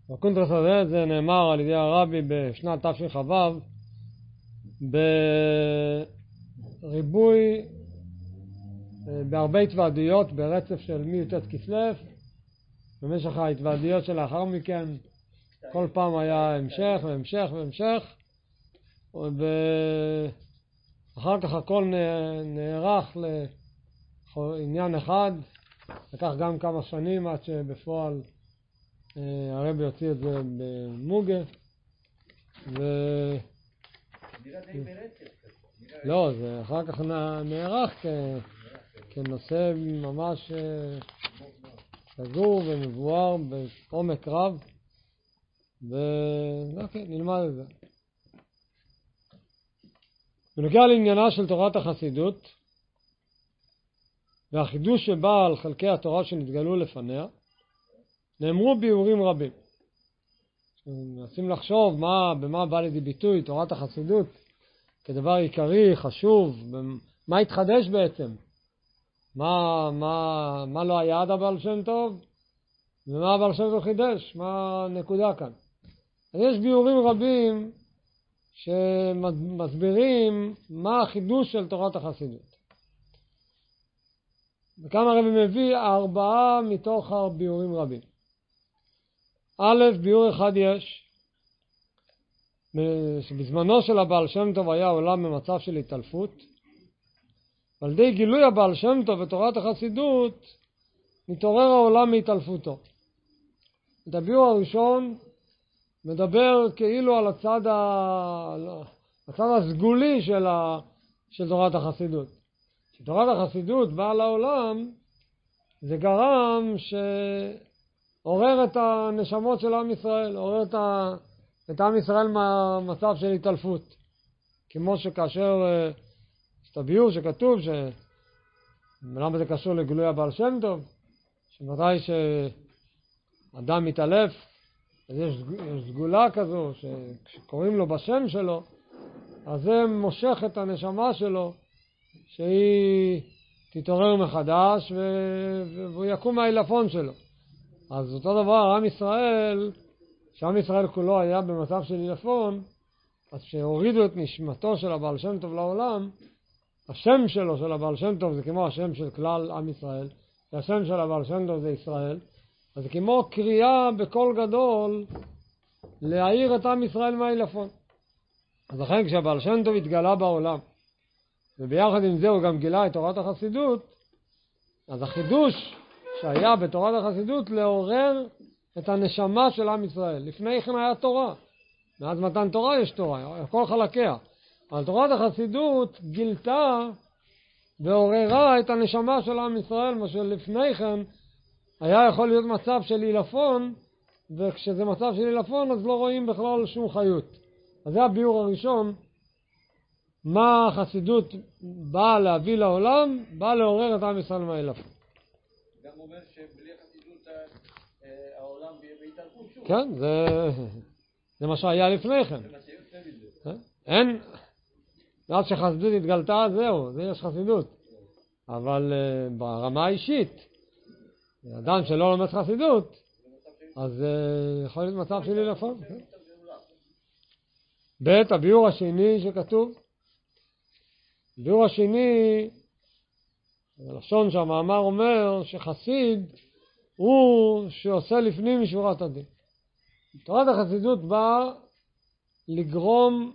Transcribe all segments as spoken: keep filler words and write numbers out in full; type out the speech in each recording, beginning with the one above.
בקונטרס הזה זה נאמר על ידי הרבי בשנת תשכ"ו בריבוי, בהרבה התוועדויות ברצף של מי"ט כסלו. במשך ההתוועדויות שלאחר מכן כל פעם היה המשך והמשך והמשך, ואחר כך הכל נערך לעניין אחד. לקח גם כמה שנים עד שבפועל הרבי יוציא את זה במוגה. ו... לא, זה אחר כך נערך כ... כנושא ממש סגור ומבואר בעומק רב, ואוקיי, נלמד את זה. בנוגע לעניינה של תורת החסידות והחידוש שבא על חלקי התורה שנתגלו לפניה, נאמרו ביאורים רבים. מנסים לחשוב מה, במה בא לידי ביטוי תורת החסידות כדבר עיקרי, חשוב, מה התחדש בעצם, מה, מה, מה לא היה עד הבעל שם טוב, ומה הבעל שם טוב חידש, מה הנקודה כאן. אז יש ביאורים רבים שמסבירים מה החידוש של תורת החסידות. וכאן הרבי מביא ארבעה מתוך ביאורים רבים. א', ביאור אחד יש, שבזמנו של הבעל שם טוב היה עולם במצב של התעלפות, ועל ידי גילוי הבעל שם טוב ותורת החסידות מתעורר העולם מהתעלפותו. את הביאור הראשון מדבר כאילו על הצד, ה... הצד הסגולי של, ה... של תורת החסידות. כשתורת החסידות באה לעולם, זה גרם שעורר את הנשמות של עם ישראל, עורר את, ה... את עם ישראל מהמצב של התעלפות. כמו שכאשר יש את הביאור שכתוב, ש... למה זה קשור לגילוי הבעל שם טוב, שמתי שאדם מתעלף, אז יש סגולה כזו, שכשקוראים לו בשם שלו, אז זה מושך את הנשמה שלו, שהיא תתעורר מחדש, והוא יקום מהעילפון שלו. אז אותו דבר, עם ישראל, שעם ישראל כולו היה במצב של עילפון, אז כשהורידו את נשמתו של הבעל שם טוב לעולם, השם שלו, של הבעל שם טוב, זה כמו השם של כלל עם ישראל, והשם של הבעל שם טוב זה ישראל, אז זה כמו קריאה בקול גדול להעיר את עם ישראל מהעילפון. אז לכן כשהבעל שם טוב התגלה בעולם, וביחד עם זה הוא גם גילה את תורת החסידות, אז החידוש שהיה בתורת החסידות לעורר את הנשמה של עם ישראל. לפני כן היה תורה, מאז מתן תורה יש תורה, כל חלקיה. אבל תורת החסידות גילתה ועוררה את הנשמה של עם ישראל, מה שלפני כן היה יכול להיות מצב של עילפון, וכשזה מצב של עילפון אז לא רואים בכלל שום חיות. אז זה הביאור הראשון, מה החסידות באה להביא לעולם, באה לעורר את עם ישראל מהעילפון. גם אומר שבלי החסידות העולם בהתעלפות שוב. כן, זה, זה מה שהיה לפני כן. אין, עד שחסידות התגלתה, זהו, זה יש חסידות. אבל uh, ברמה האישית, אדם שלא לומד חסידות, אז uh, יכול להיות מצב של עילפון. ב', הביאור השני שכתוב, הביאור השני, הלשון שהמאמר אומר שחסיד הוא שעושה לפנים משורת הדין. תורת החסידות באה לגרום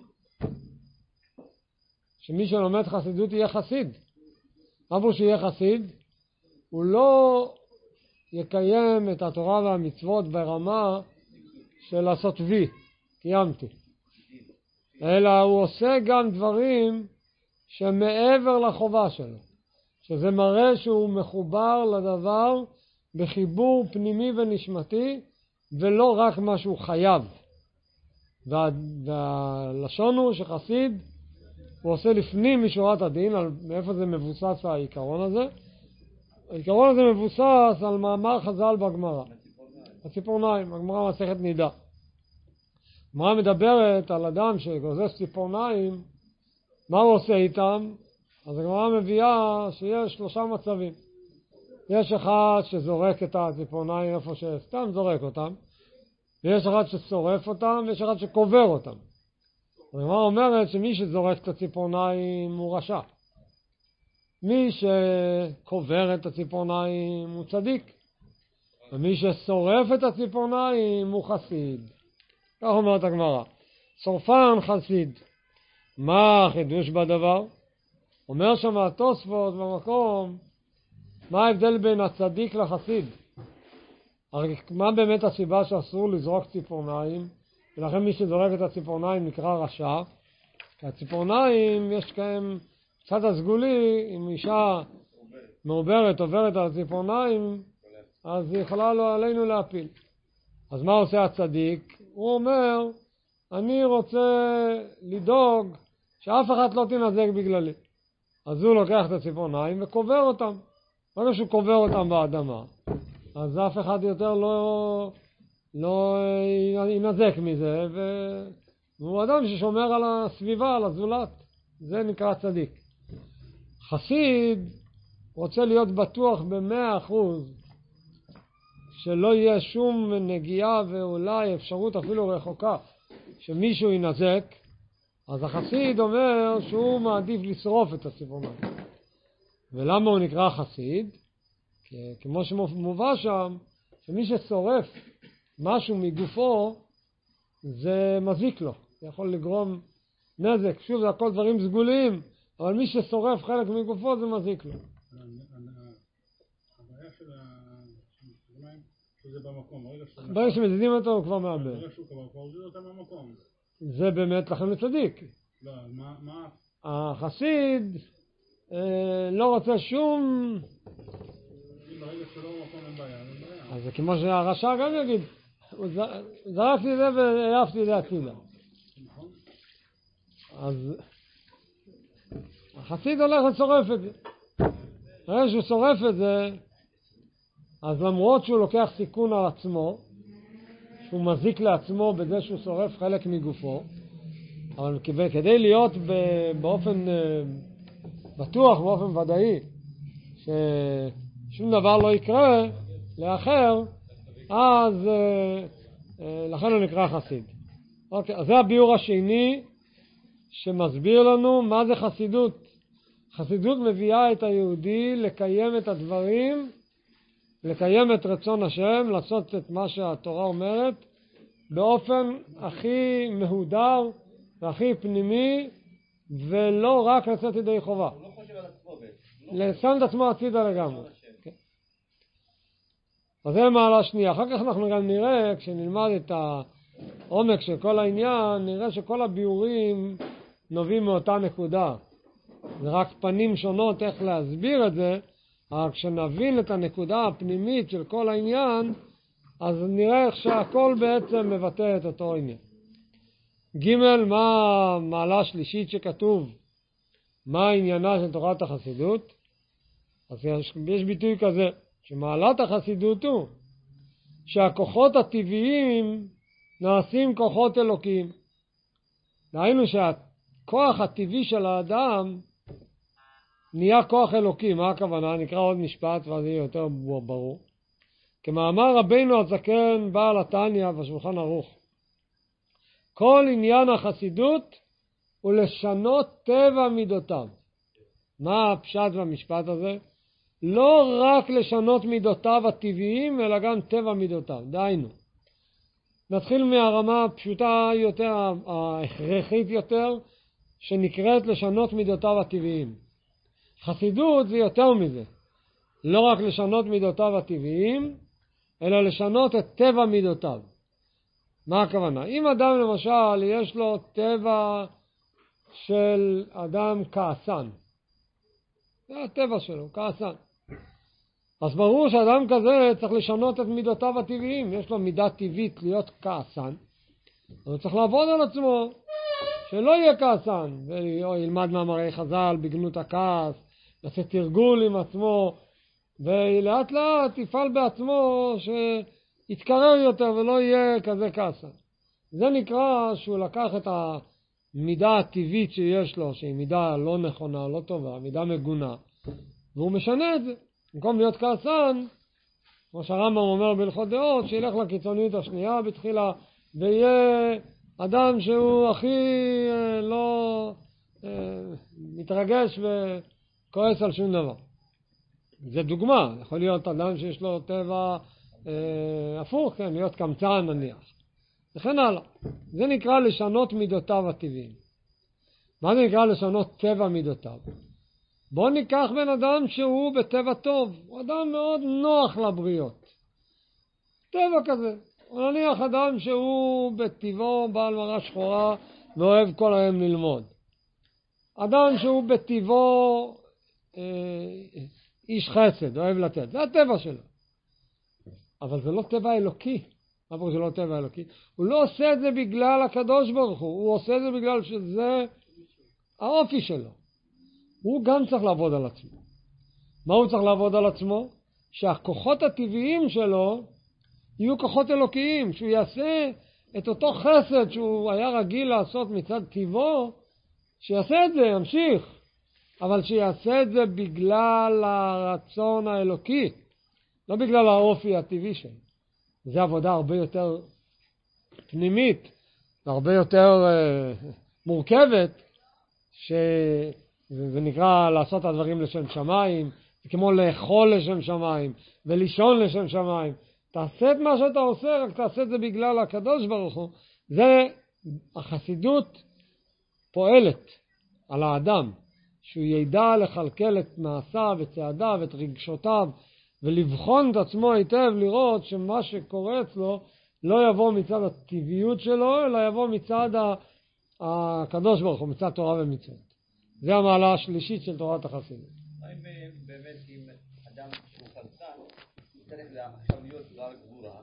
שמי שלומד חסידות יהיה חסיד. אמרו שיהיה חסיד, הוא לא יקיים את התורה והמצוות ברמה של לעשות וי, קיימתי. אלא הוא עושה גם דברים שמעבר לחובה שלו. שזה מראה שהוא מחובר לדבר בחיבור פנימי ונשמתי, ולא רק מה שהוא חייב. וה, והלשון הוא שחסיד, הוא עושה לפנים משורת הדין, על מאיפה זה מבוסס העיקרון הזה. העיקרון הזה מבוסס על מאמר חז"ל בגמרא. הציפורניים, הגמרא מסכת נידה. הגמרא מדברת על אדם שגוזס ציפורניים, מה הוא עושה איתם? אז הגמרא מביאה שיש שלושה מצבים. יש אחד שזורק את הציפורניים איפה שסתם זורק אותם, ויש אחד ששורף אותם, ויש אחד שקובר אותם. הגמרא אומרת שמי שזורק את הציפורניים הוא רשע. מי שקובר את הציפורניים הוא צדיק. ומי ששורף את הציפורניים הוא חסיד. כך אומרת הגמרא. שורפן חסיד. מה החידוש בדבר? אומר שם התוספות במקום, מה ההבדל בין הצדיק לחסיד? הרי מה באמת הסיבה שאסור לזרוק ציפורניים? ולכן מי שזורק את הציפורניים נקרא רשע. כי הציפורניים יש כהם צד הסגולי, אם אישה מעוברת עוברת על הציפורניים, אז היא יכולה לו עלינו להפיל. אז מה עושה הצדיק? הוא אומר, אני רוצה לדאוג שאף אחד לא תנזק בגללי. אז הוא לוקח את הציפורניים וקובר אותם. ברגע שהוא קובר אותם באדמה, אז אף אחד יותר לא, לא ינזק מזה, והוא אדם ששומר על הסביבה, על הזולת. זה נקרא צדיק. חסיד רוצה להיות בטוח במאה אחוז שלא יהיה שום נגיעה ואולי אפשרות אפילו רחוקה שמישהו ינזק. אז החסיד אומר שהוא מעדיף לשרוף את הציפורניים. ולמה הוא נקרא חסיד? כי כמו שמובא שם, שמי ששורף משהו מגופו זה מזיק לו, זה יכול לגרום נזק. שוב, זה הכל דברים סגוליים, אבל מי ששורף חלק מגופו זה מזיק לו. הבעיה של הציפורניים שזה במקום, ברגע שמזיזים אותו הוא כבר מאבד. ברגע שהוא כבר פורזים אותם במקום. זה באמת לכם לצדיק. לא, מה, מה? החסיד אה, לא רוצה שום... אם ברגע שלא במקום אין בעיה, אין בעיה. אז זה כמו שהרשע גם יגיד, זרקתי את זה והעפתי את זה הצידה. נכון. אז החסיד הולך ושורף את זה. אחרי שהוא שורף את זה, אז למרות שהוא לוקח סיכון על עצמו, שהוא מזיק לעצמו בזה שהוא שורף חלק מגופו, אבל כדי להיות באופן בטוח, באופן ודאי, ששום דבר לא יקרה לאחר, אז לכן הוא נקרא חסיד. אוקיי, אז זה הביאור השני שמסביר לנו מה זה חסידות. חסידות מביאה את היהודי לקיים את הדברים, לקיים את רצון השם, לעשות את מה שהתורה אומרת, באופן הכי מהודר והכי פנימי, ולא רק לצאת ידי חובה. הוא לא חושב על עצמו בעצם. לשם את עצמו הצידה לגמרי. כן. אז זה מעלה שנייה. אחר כך אנחנו גם נראה, כשנלמד את העומק של כל העניין, נראה שכל הביאורים נובעים מאותה נקודה. זה רק פנים שונות איך להסביר את זה, אבל כשנבין את הנקודה הפנימית של כל העניין, אז נראה איך שהכל בעצם מבטא את אותו עניין. ג' מה המעלה השלישית שכתוב? מה העניינה של תורת החסידות? אז יש, יש ביטוי כזה, שמעלת החסידות הוא שהכוחות הטבעיים נעשים כוחות אלוקיים. דהיינו שהכוח הטבעי של האדם נהיה כוח אלוקי. מה הכוונה? נקרא עוד משפט ואז יהיה יותר ברור. כמאמר רבינו הזקן בעל התניא בשולחן ערוך, כל עניין החסידות הוא לשנות טבע מידותיו. מה הפשט במשפט הזה? לא רק לשנות מידותיו הטבעיים, אלא גם טבע מידותיו. דהיינו, נתחיל מהרמה הפשוטה יותר, ההכרחית יותר, שנקראת לשנות מידותיו הטבעיים. חסידות זה יותר מזה. לא רק לשנות מידותיו הטבעיים, אלא לשנות את טבע מידותיו. מה הכוונה? אם אדם למשל יש לו טבע של אדם כעסן, זה הטבע שלו, כעסן. אז ברור שאדם כזה צריך לשנות את מידותיו הטבעיים. יש לו מידה טבעית להיות כעסן, אבל צריך לעבוד על עצמו שלא יהיה כעסן, וילמד מאמרי חז"ל בגנות הכעס, יעשה תרגול עם עצמו, ולאט לאט יפעל בעצמו שיתקרר יותר ולא יהיה כזה כעסן. זה נקרא שהוא לקח את המידה הטבעית שיש לו, שהיא מידה לא נכונה, לא טובה, מידה מגונה, והוא משנה את זה. במקום להיות כעסן, כמו שהרמב"ם אומר בהלכות דעות, שילך לקיצוניות השנייה בתחילה, ויהיה אדם שהוא הכי אה, לא אה, מתרגש וכועס על שום דבר. זה דוגמה, יכול להיות אדם שיש לו טבע אה, הפוך, כן, להיות קמצן נניח. וכן הלאה. זה נקרא לשנות מידותיו הטבעיים. מה זה נקרא לשנות טבע מידותיו? בוא ניקח בן אדם שהוא בטבע טוב, הוא אדם מאוד נוח לבריות. טבע כזה. או נניח אדם שהוא בטבעו בעל מראה שחורה ואוהב כל היום ללמוד. אדם שהוא בטבעו אה, איש חסד, אוהב לתת. זה הטבע שלו. אבל זה לא טבע אלוקי. מה פה זה לא טבע אלוקי? הוא לא עושה את זה בגלל הקדוש ברוך הוא, הוא עושה את זה בגלל שזה האופי שלו. הוא גם צריך לעבוד על עצמו. מה הוא צריך לעבוד על עצמו? שהכוחות הטבעיים שלו יהיו כוחות אלוקיים, שהוא יעשה את אותו חסד שהוא היה רגיל לעשות מצד טבעו, שיעשה את זה, ימשיך, אבל שיעשה את זה בגלל הרצון האלוקי, לא בגלל האופי הטבעי שלו. זו עבודה הרבה יותר פנימית, הרבה יותר uh, מורכבת, שזה נקרא לעשות את הדברים לשם שמיים, זה כמו לאכול לשם שמיים ולישון לשם שמיים. תעשה את מה שאתה עושה, רק תעשה את זה בגלל הקדוש ברוך הוא. זה החסידות פועלת על האדם, שהוא ידע לכלכל את מעשיו וצעדיו ואת רגשותיו, ולבחון את עצמו היטב, לראות שמה שקורה אצלו לא יבוא מצד הטבעיות שלו, אלא יבוא מצד הקדוש ברוך הוא, מצד תורה ומצוות. זה המעלה השלישית של תורת החסידות. האם באמת אם אדם שהוא חלצן, צריך עכשיו להיות בעל גבורה?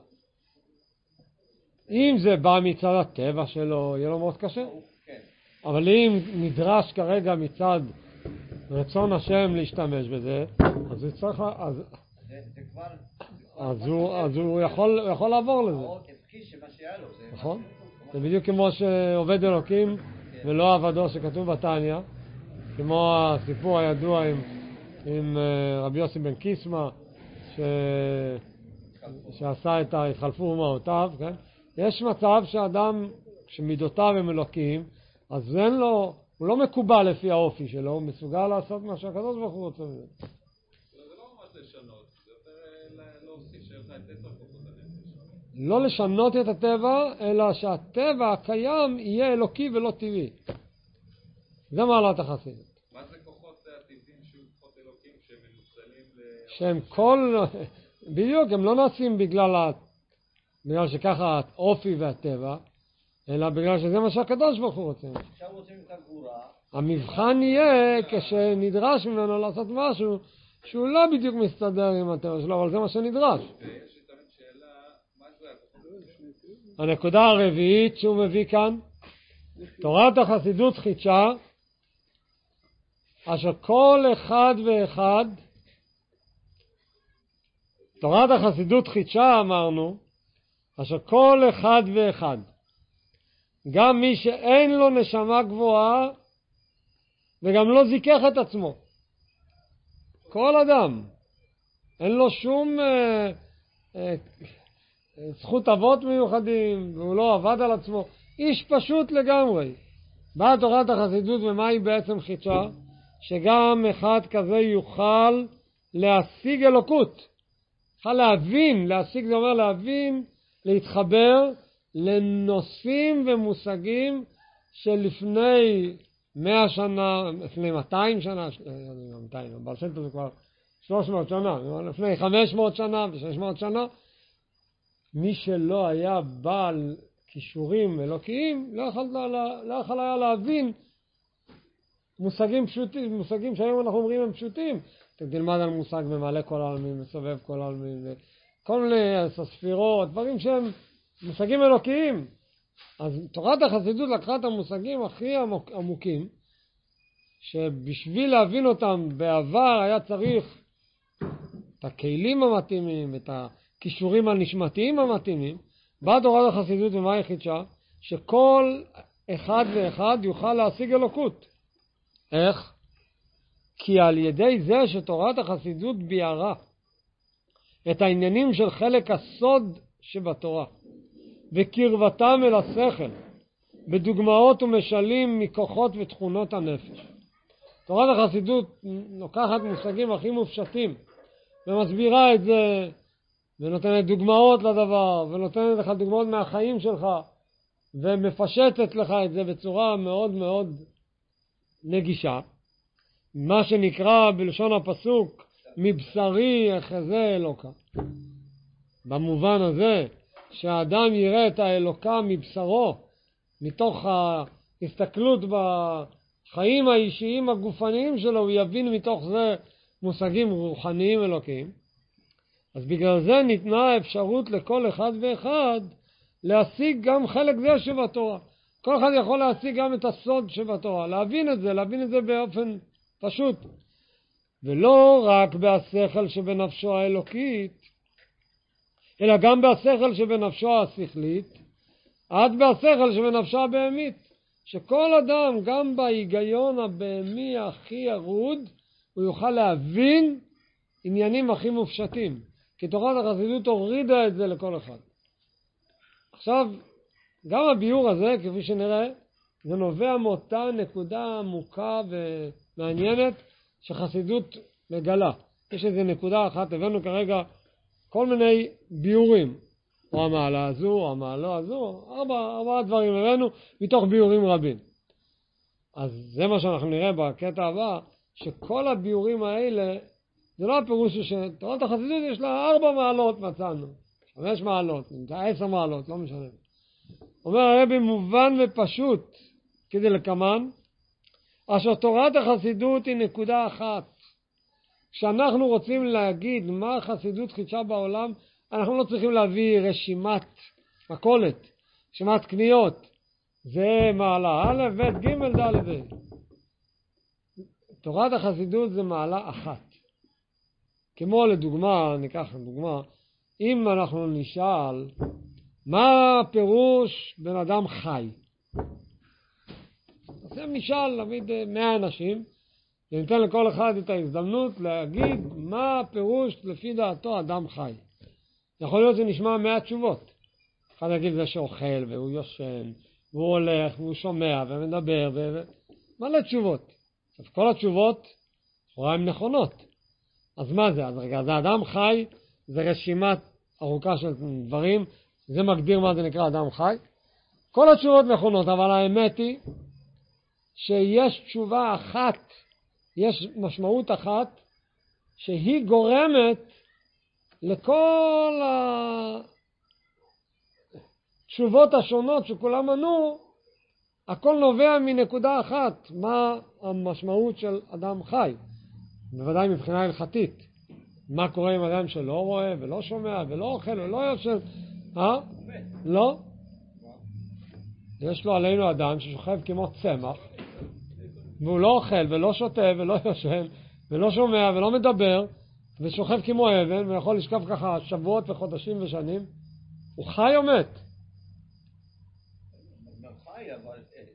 אם זה בא מצד הטבע שלו, יהיה לו מאוד קשה. כן. אבל אם נדרש כרגע מצד רצון השם להשתמש בזה, אז הוא צריך... אז... זה, זה כבר... אז הוא, אז הוא יכול, הוא יכול לעבור לזה. נכון? זה בדיוק כמו שעובד אלוקים ולא עבדו שכתוב בתניא, כמו הסיפור הידוע עם, עם רבי יוסי בן קיסמא, ש... שעשה את ההתחלפו מעותיו, כן? יש מצב שאדם שמידותיו הם אלוקים, אז אין לו, הוא לא מקובל לפי האופי שלו, הוא מסוגל לעשות מה שהקדוש ברוך הוא רוצה מזה. לא לשנות את הטבע, אלא שהטבע הקיים יהיה אלוקי ולא טבעי. זה מעלת החסידות. מה זה כוחות הטבעיים שהוא כוחות אלוקים שהם מנוצלים ל... שהם כל... בדיוק, הם לא נעשים בגלל, ה... בגלל שככה האופי והטבע, אלא בגלל שזה מה שהקדוש ברוך הוא רוצה. עכשיו רוצים את הגבורה. המבחן יהיה כשנדרש ממנו לעשות משהו שהוא לא בדיוק מסתדר עם הטבע שלו, אבל זה מה שנדרש. הנקודה הרביעית שהוא מביא כאן, תורת החסידות חידשה, אשר כל אחד ואחד, תורת החסידות חידשה אמרנו, אשר כל אחד ואחד, גם מי שאין לו נשמה גבוהה, וגם לא זיכך את עצמו. כל אדם, אין לו שום... אה, אה, זכות אבות מיוחדים, והוא לא עבד על עצמו, איש פשוט לגמרי. באה תורת החסידות ומה היא בעצם חידשה? שגם אחד כזה יוכל להשיג אלוקות. יוכל להבין, להשיג זה אומר להבין, להתחבר לנושאים ומושגים שלפני מאה שנה, לפני מאתיים שנה, מאתיים, בעל שם טוב זה כבר שלוש מאות שנה, לפני חמש מאות שנה ו-שש מאות שנה, מי שלא היה בעל כישורים אלוקיים, לא יכול, לא, לא יכול היה להבין מושגים פשוטים, מושגים שהיום אנחנו אומרים הם פשוטים. אתה תלמד על מושג ממלא כל העלמין, מסובב כל העלמין, כל מיני ספירות, דברים שהם מושגים אלוקיים. אז תורת החסידות לקחה את המושגים הכי עמוקים, שבשביל להבין אותם בעבר היה צריך את הכלים המתאימים, את ה... כישורים הנשמתיים המתאימים. באה תורת החסידות ומה היא חידשה? שכל אחד ואחד יוכל להשיג אלוקות. איך? כי על ידי זה שתורת החסידות ביארה את העניינים של חלק הסוד שבתורה, וקרבתם אל השכל, בדוגמאות ומשלים מכוחות ותכונות הנפש. תורת החסידות לוקחת מושגים הכי מופשטים, ומסבירה את זה, ונותנת דוגמאות לדבר, ונותנת לך דוגמאות מהחיים שלך, ומפשטת לך את זה בצורה מאוד מאוד נגישה. מה שנקרא בלשון הפסוק, מבשרי אחזה אלוקה. במובן הזה, שהאדם יראה את האלוקה מבשרו, מתוך ההסתכלות בחיים האישיים הגופניים שלו, הוא יבין מתוך זה מושגים רוחניים אלוקיים. אז בגלל זה ניתנה אפשרות לכל אחד ואחד להשיג גם חלק זה שבתורה. כל אחד יכול להשיג גם את הסוד שבתורה, להבין את זה, להבין את זה באופן פשוט. ולא רק בהשכל שבנפשו האלוקית, אלא גם בהשכל שבנפשו השכלית, עד בהשכל שבנפשו הבהמית. שכל אדם, גם בהיגיון הבהמי הכי ירוד, הוא יוכל להבין עניינים הכי מופשטים. כי תורת החסידות הורידה את זה לכל אחד. עכשיו, גם הביור הזה, כפי שנראה, זה נובע מאותה נקודה עמוקה ומעניינת שחסידות מגלה. יש איזו נקודה אחת, הבאנו כרגע כל מיני ביורים, או המעלה הזו, או המעלה הזו, ארבע, ארבע דברים הבאנו מתוך ביורים רבים. אז זה מה שאנחנו נראה בקטע הבא, שכל הביורים האלה, זה לא הפירוש שתורת החסידות יש לה ארבע מעלות מצאנו, חמש מעלות, עשר מעלות, לא משנה. אומר הרבי מובן ופשוט, כדי לקמן, אשר תורת החסידות היא נקודה אחת. כשאנחנו רוצים להגיד מה החסידות חידשה בעולם, אנחנו לא צריכים להביא רשימת מכולת, רשימת קניות. זה מעלה א', ב', ג', ד', ה'. תורת החסידות זה מעלה אחת. כמו לדוגמה, ניקח דוגמה, אם אנחנו נשאל, מה הפירוש בן אדם חי? אז הם נשאל, נגיד, מאה אנשים, וניתן לכל אחד את ההזדמנות להגיד מה הפירוש לפי דעתו אדם חי. יכול להיות שנשמע מאה תשובות. אחד יגיד זה שאוכל והוא יושן, והוא הולך והוא שומע ומדבר, ו... מלא תשובות. אז כל התשובות, לכאורה הן נכונות. אז מה זה? אז רגע, זה אדם חי, זה רשימת ארוכה של דברים, זה מגדיר מה זה נקרא אדם חי. כל התשובות נכונות, אבל האמת היא שיש תשובה אחת, יש משמעות אחת, שהיא גורמת לכל התשובות השונות שכולם ענו, הכל נובע מנקודה אחת, מה המשמעות של אדם חי. בוודאי מבחינה הלכתית. מה קורה עם אדם שלא רואה ולא שומע ולא אוכל ולא יושב? אה? לא. יש לו עלינו אדם ששוכב כמו צמח, והוא לא אוכל ולא שותה ולא יושן ולא שומע ולא מדבר, ושוכב כמו אבן ויכול לשכב ככה שבועות וחודשים ושנים. הוא חי או מת? חי, אבל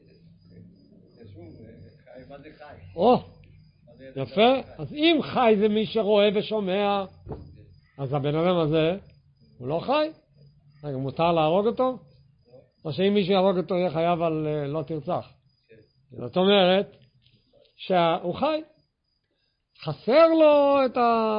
מה זה חי? או, יפה. אז אם חי זה מי שרואה ושומע, אז הבן אדם הזה הוא לא חי. רגע, מותר להרוג אותו? או שאם מישהו יהרוג אותו יהיה חייב על לא תרצח. זאת אומרת שהוא חי. חסר לו את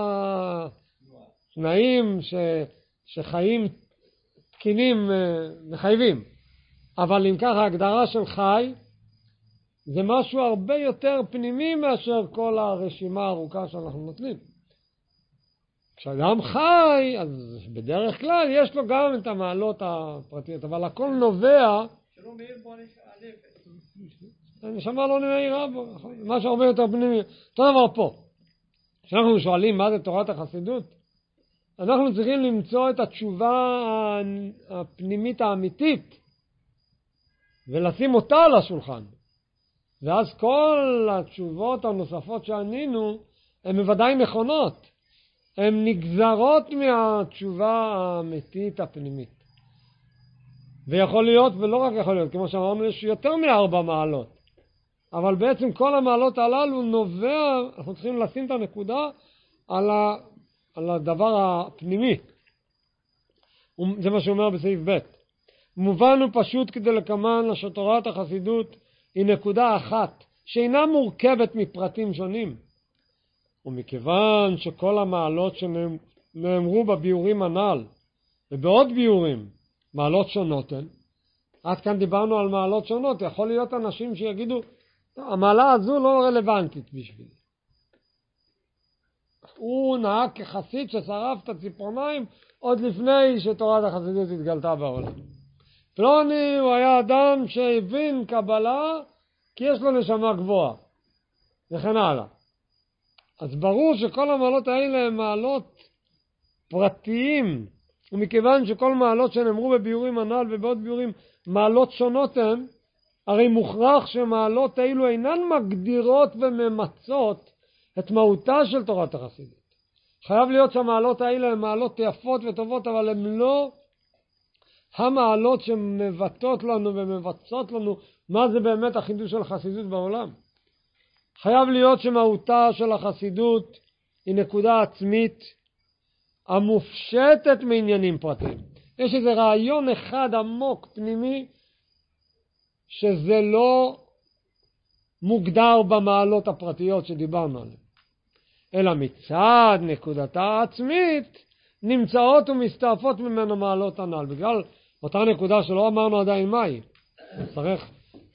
התנאים ש... שחיים תקינים מחייבים. אבל אם ככה ההגדרה של חי זה משהו הרבה יותר פנימי מאשר כל הרשימה הארוכה שאנחנו נותנים. כשאדם חי, אז בדרך כלל יש לו גם את המעלות הפרטיות, אבל הכל נובע... שלא מאיר בו הנפש. הנשמה לא מאירה בו, מה שהרבה יותר פנימי. אותו דבר פה. כשאנחנו שואלים מה זה תורת החסידות, אנחנו צריכים למצוא את התשובה הפנימית האמיתית, ולשים אותה על השולחן. ואז כל התשובות הנוספות שענינו, הן בוודאי נכונות. הן נגזרות מהתשובה האמיתית הפנימית. ויכול להיות, ולא רק יכול להיות, כמו שאמרנו, יש יותר מארבע מעלות. אבל בעצם כל המעלות הללו נובע, אנחנו צריכים לשים את הנקודה על על הדבר הפנימי. זה מה שאומר בסעיף ב'. מובן ופשוט כדי לקמן שתורת החסידות היא נקודה אחת, שאינה מורכבת מפרטים שונים. ומכיוון שכל המעלות שנאמרו בביאורים הנ"ל, ובעוד ביאורים, מעלות שונות הן, עד כאן דיברנו על מעלות שונות, יכול להיות אנשים שיגידו, המעלה הזו לא רלוונטית בשבילי. הוא נהג כחסיד ששרף את הציפורניים עוד לפני שתורת החסידות התגלתה בעולם. פלוני הוא היה אדם שהבין קבלה כי יש לו נשמה גבוהה, וכן הלאה. אז ברור שכל המעלות האלה הן מעלות פרטיים, ומכיוון שכל מעלות שנאמרו בביאורים הנ"ל ובעוד ביאורים מעלות שונות הן, הרי מוכרח שמעלות האלו אינן מגדירות וממצות את מהותה של תורת החסידות. חייב להיות שהמעלות האלה הן מעלות יפות וטובות, אבל הן לא המעלות שמבטאות לנו ומבצעות לנו מה זה באמת החידוש של החסידות בעולם. חייב להיות שמהותה של החסידות היא נקודה עצמית המופשטת מעניינים פרטיים. יש איזה רעיון אחד עמוק פנימי שזה לא מוגדר במעלות הפרטיות שדיברנו עליהן, אלא מצד נקודתה העצמית נמצאות ומסתעפות ממנו מעלות הנ"ל, בגלל אותה נקודה שלא אמרנו עדיין מהי. צריך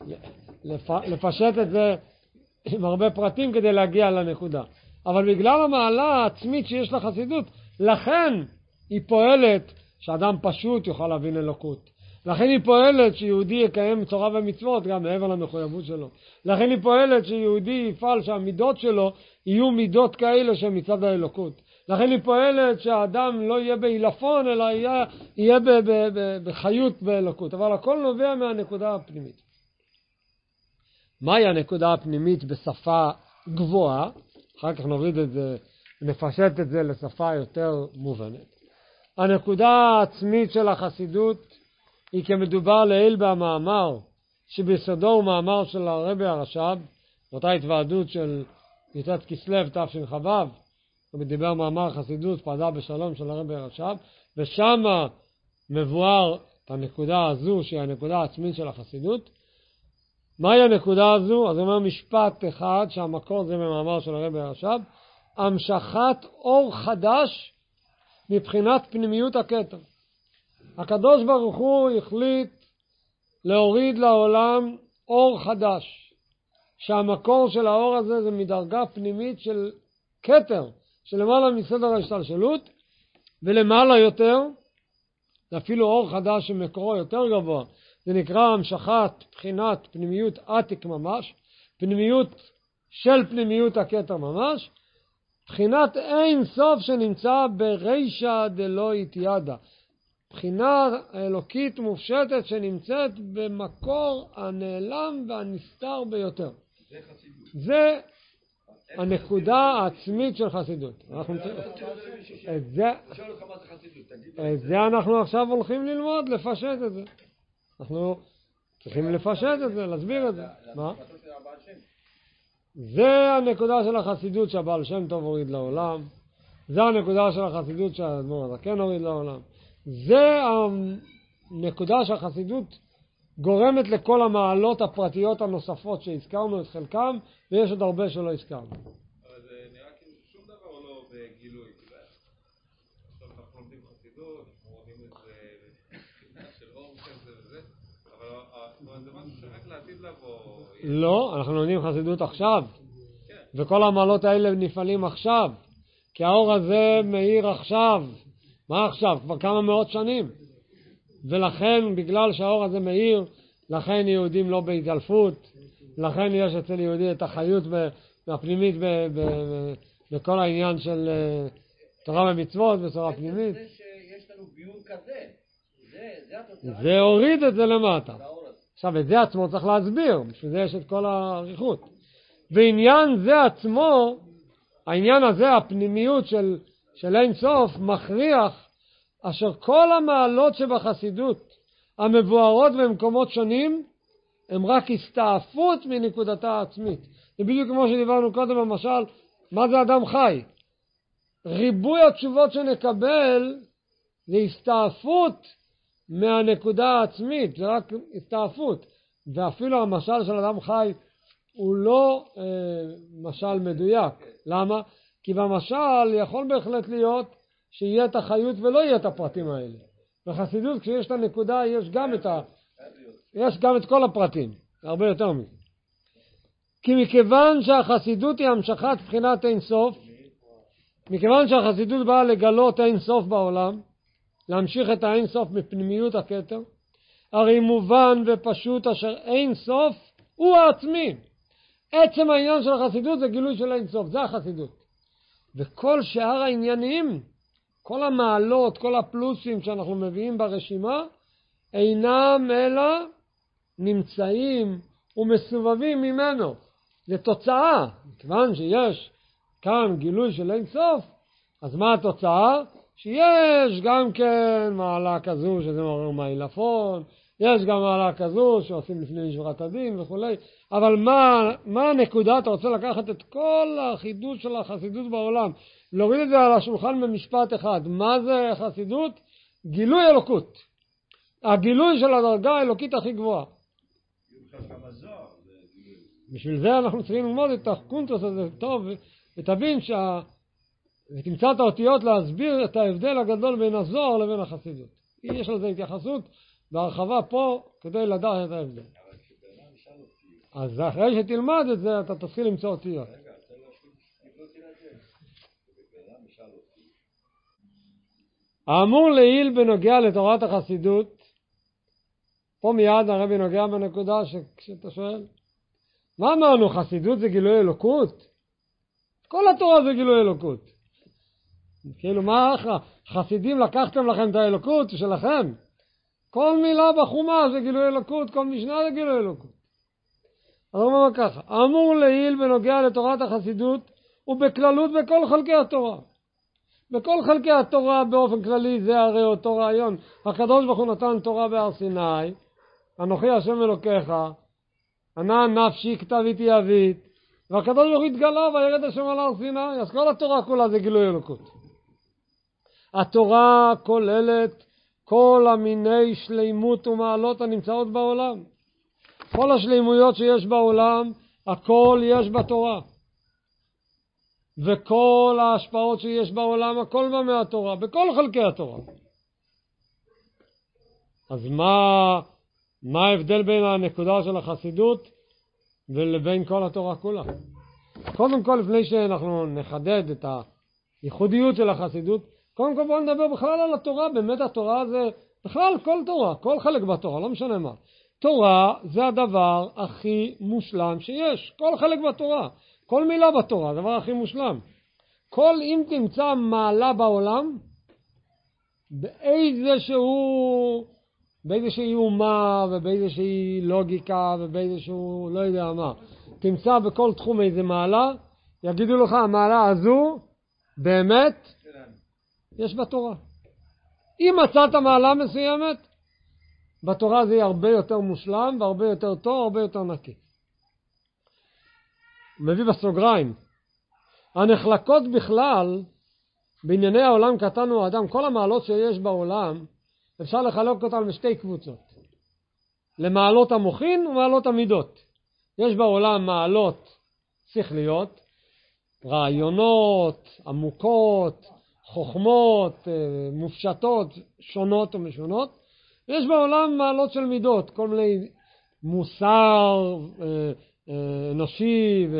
לפשט את זה עם הרבה פרטים כדי להגיע לנקודה. אבל בגלל המעלה העצמית שיש לחסידות, לכן היא פועלת שאדם פשוט יוכל להבין אלוקות. לכן היא פועלת שיהודי יקיים תורה ומצוות גם מעבר למחויבות שלו. לכן היא פועלת שיהודי יפעל שהמידות שלו יהיו מידות כאלה שמצד האלוקות. לכן היא פועלת שהאדם לא יהיה באילפון אלא יהיה, יהיה ב, ב, ב, בחיות באלוקות. אבל הכל נובע מהנקודה הפנימית. מהי הנקודה הפנימית בשפה גבוהה? אחר כך נוריד את זה, נפשט את זה לשפה יותר מובנת. הנקודה העצמית של החסידות היא כמדובר לעיל במאמר, שביסודו הוא מאמר של הרבי הרש"ב, באותה התוועדות של י"ט כסלו תשכ"ו, הוא דיבר מאמר חסידות פרדה בשלום של הרבי הרש"ב, ושם מבואר את הנקודה הזו שהיא הנקודה העצמית של החסידות. מהי הנקודה הזו? אז הוא אומר משפט אחד שהמקור זה במאמר של הרבי הרש"ב, המשכת אור חדש מבחינת פנימיות הכתר. הקדוש ברוך הוא החליט להוריד לעולם אור חדש, שהמקור של האור הזה זה מדרגה פנימית של כתר, שלמעלה מסדר ההשתלשלות, ולמעלה יותר, זה אפילו אור חדש שמקורו יותר גבוה, זה נקרא המשכת בחינת פנימיות עתיק ממש, פנימיות של פנימיות הכתר ממש, בחינת אין סוף שנמצא ברישא דלא יתיידע, בחינה אלוקית מופשטת שנמצאת במקור הנעלם והנסתר ביותר. זה חסידות. זה הנקודה העצמית של חסידות. את זה אנחנו עכשיו הולכים ללמוד, לפשט את זה. אנחנו צריכים לפשט את זה, להסביר את זה. מה? זה הנקודה של החסידות שהבעל שם טוב הוריד לעולם. זה הנקודה של החסידות שהאדמו"ר הזקן הוריד לעולם. זה הנקודה שהחסידות גורמת לכל המעלות הפרטיות הנוספות שהזכרנו את חלקם, ויש עוד הרבה שלא הזכרנו. אבל זה נראה כאילו שום דבר לא בגילוי. עכשיו אנחנו לומדים חסידות, אנחנו רואים את זה של אור כזה וזה, אבל זה משהו שרק לעתיד לבוא. לא, אנחנו לומדים חסידות עכשיו, וכל המעלות האלה נפעלים עכשיו, כי האור הזה מאיר עכשיו. מה עכשיו? כבר כמה מאות שנים. ולכן, בגלל שהאור הזה מאיר, לכן יהודים לא בהתעלפות, לכן יש אצל יהודי את החיות הפנימית בכל העניין של תורה ומצוות ותורה פנימית. זה שיש לנו ביור כזה, זה התוצאה. זה הוריד את זה למטה. עכשיו, את זה עצמו צריך להסביר, בשביל זה יש את כל העריכות. ועניין זה עצמו, העניין הזה, הפנימיות של של אין סוף, מכריח אשר כל המעלות שבחסידות המבוארות במקומות שונים הם רק הסתעפות מנקודתה העצמית. זה בדיוק כמו שדיברנו קודם במשל, מה זה אדם חי? ריבוי התשובות שנקבל זה הסתעפות מהנקודה העצמית, זה רק הסתעפות. ואפילו המשל של אדם חי הוא לא אה, משל מדויק. למה? כי במשל יכול בהחלט להיות שיהיה את החיות ולא יהיה את הפרטים האלה. בחסידות כשיש את הנקודה יש גם את, ה... יש גם את כל הפרטים, הרבה יותר מזה. כי מכיוון שהחסידות היא המשכת בחינת אין סוף, מכיוון שהחסידות באה לגלות אין סוף בעולם, להמשיך את האין סוף מפנימיות הכתר, הרי מובן ופשוט אשר אין סוף הוא העצמי. עצם העניין של החסידות זה גילוי של אין סוף, זה החסידות. וכל שאר העניינים, כל המעלות, כל הפלוסים שאנחנו מביאים ברשימה, אינם אלא נמצאים ומסובבים ממנו. זה תוצאה. כיוון שיש כאן גילוי של אין סוף, אז מה התוצאה? שיש גם כן מעלה כזו שזה מעורר מעילפון, יש גם מעלה כזו שעושים לפני נשברת הדין וכו'. אבל מה, מה הנקודה? אתה רוצה לקחת את כל החידוש של החסידות בעולם, להוריד את זה על השולחן במשפט אחד. מה זה חסידות? גילוי אלוקות. הגילוי של הדרגה האלוקית הכי גבוהה. בשביל זה אנחנו צריכים ללמוד את הקונטרס הזה טוב, ותבין שה... ותמצא את האותיות להסביר את ההבדל הגדול בין הזוהר לבין החסידות. יש לזה התייחסות בהרחבה פה כדי לדעת את ההבדל. אז אחרי שתלמד את זה אתה תתחיל למצוא אותיות. האמור לעיל בנוגע לתורת החסידות, פה מיד הרבי נוגע בנקודה שאתה שואל, מה אמרנו? חסידות זה גילוי אלוקות? כל התורה זה גילוי אלוקות. כאילו מה חסידים לקחתם לכם את האלוקות שלכם? כל מילה בחומה זה גילוי אלוקות, כל משנה זה גילוי אלוקות. אז הוא אומר ככה, אמור לעיל בנוגע לתורת החסידות ובכללות בכל חלקי התורה. בכל חלקי התורה באופן כללי זה הרי אותו רעיון. הקדוש ברוך הוא נתן תורה בהר סיני, אנוכי השם אלוקיך, ענה נפשי כתביתי אבית, והקדוש ברוך הוא התגלה וירד השם על הר סיני. אז כל התורה כולה זה גילוי אלוקות. התורה כוללת כל המיני שלימות ומעלות הנמצאות בעולם. כל השלימויות שיש בעולם, הכל יש בתורה. וכל ההשפעות שיש בעולם, הכל בא מהתורה, בכל חלקי התורה. אז מה, מה ההבדל בין הנקודה של החסידות ולבין כל התורה כולה? קודם כל, לפני שאנחנו נחדד את הייחודיות של החסידות, קודם כל בואו נדבר בכלל על התורה. באמת התורה זה, בכלל כל תורה, כל חלק בתורה, לא משנה מה. תורה זה הדבר הכי מושלם שיש, כל חלק בתורה. כל מילה בתורה, הדבר הכי מושלם. כל אם תמצא מעלה בעולם, באיזשהו, באיזושהי אומה, ובאיזושהי לוגיקה, ובאיזשהו, לא יודע מה, תמצא בכל תחום איזה מעלה, יגידו לך, המעלה הזו, באמת, יש בתורה. אם מצאת מעלה מסוימת, בתורה זה יהיה הרבה יותר מושלם, והרבה יותר טוב, הרבה יותר נקי. מביא בסוגריים, הנחלקות בכלל, בענייני העולם קטן הוא האדם, כל המעלות שיש בעולם, אפשר לחלק אותן לשתי קבוצות. למעלות המוחין ומעלות המידות. יש בעולם מעלות שכליות, רעיונות, עמוקות, חוכמות, מופשטות, שונות ומשונות. יש בעולם מעלות של מידות, כל מיני מוסר, אנושי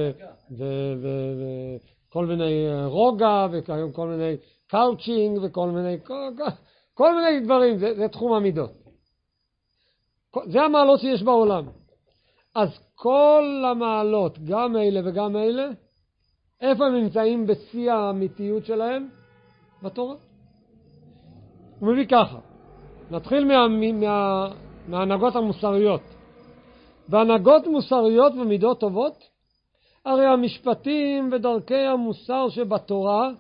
וכל מיני רוגע וכל מיני קאוצ'ינג וכל מיני כל מיני דברים. זה, זה תחום המידות, זה המעלות שיש בעולם. אז כל המעלות, גם אלה וגם אלה, איפה הם נמצאים בשיא האמיתיות שלהם? בתורה. הוא מביא ככה, נתחיל מה, מה, מההנהגות המוסריות. בהנהגות מוסריות ומידות טובות, הרי המשפטים ודרכי המוסר שבתורה,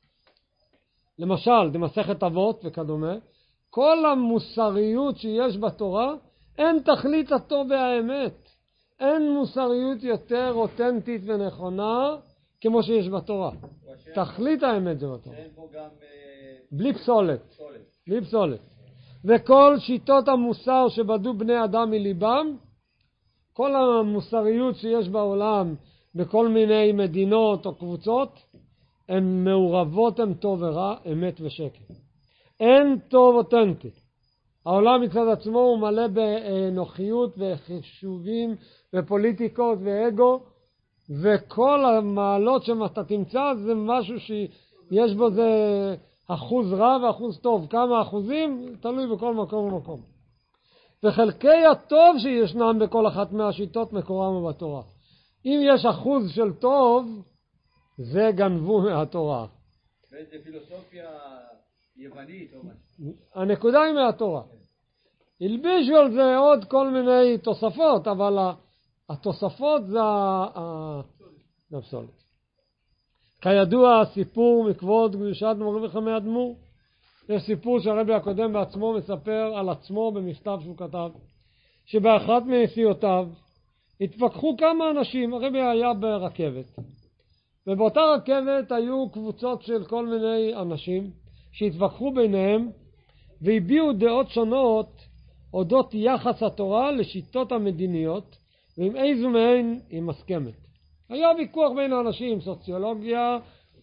למשל במסכת אבות וכדומה, כל המוסריות שיש בתורה, אין תכלית הטוב והאמת. אין מוסריות יותר אותנטית ונכונה כמו שיש בתורה. תכלית האמת זה בתורה. שאין פה גם בלי פסולת. פסולת. בלי פסולת. וכל שיטות המוסר שבדו בני אדם מליבם, כל המוסריות שיש בעולם בכל מיני מדינות או קבוצות, הן מעורבות, הן טוב ורע, אמת ושקר. אין טוב אותנטי. העולם מצד עצמו הוא מלא בנוחיות וחישובים ופוליטיקות ואגו, וכל המעלות שאתה תמצא זה משהו שיש בו זה אחוז רע ואחוז טוב. כמה אחוזים? תלוי בכל מקום ומקום. וחלקי הטוב שישנם בכל אחת מהשיטות מקורם בתורה. אם יש אחוז של טוב, זה גנבו מהתורה. וזה פילוסופיה יוונית או משהו. הנקודה היא מהתורה. הלבישו על זה עוד כל מיני תוספות, אבל התוספות זה הפסולת. כידוע הסיפור מכבוד קדושת מורי וחמי אדמו"ר, יש סיפור שהרבי הקודם בעצמו מספר על עצמו במכתב שהוא כתב, שבאחת מנסיעותיו התפקחו כמה אנשים. הרבי היה ברכבת, ובאותה רכבת היו קבוצות של כל מיני אנשים שהתווכחו ביניהם והביעו דעות שונות אודות יחס התורה לשיטות המדיניות, ועם איזו מהן היא מסכמת. היה ויכוח בין האנשים, סוציולוגיה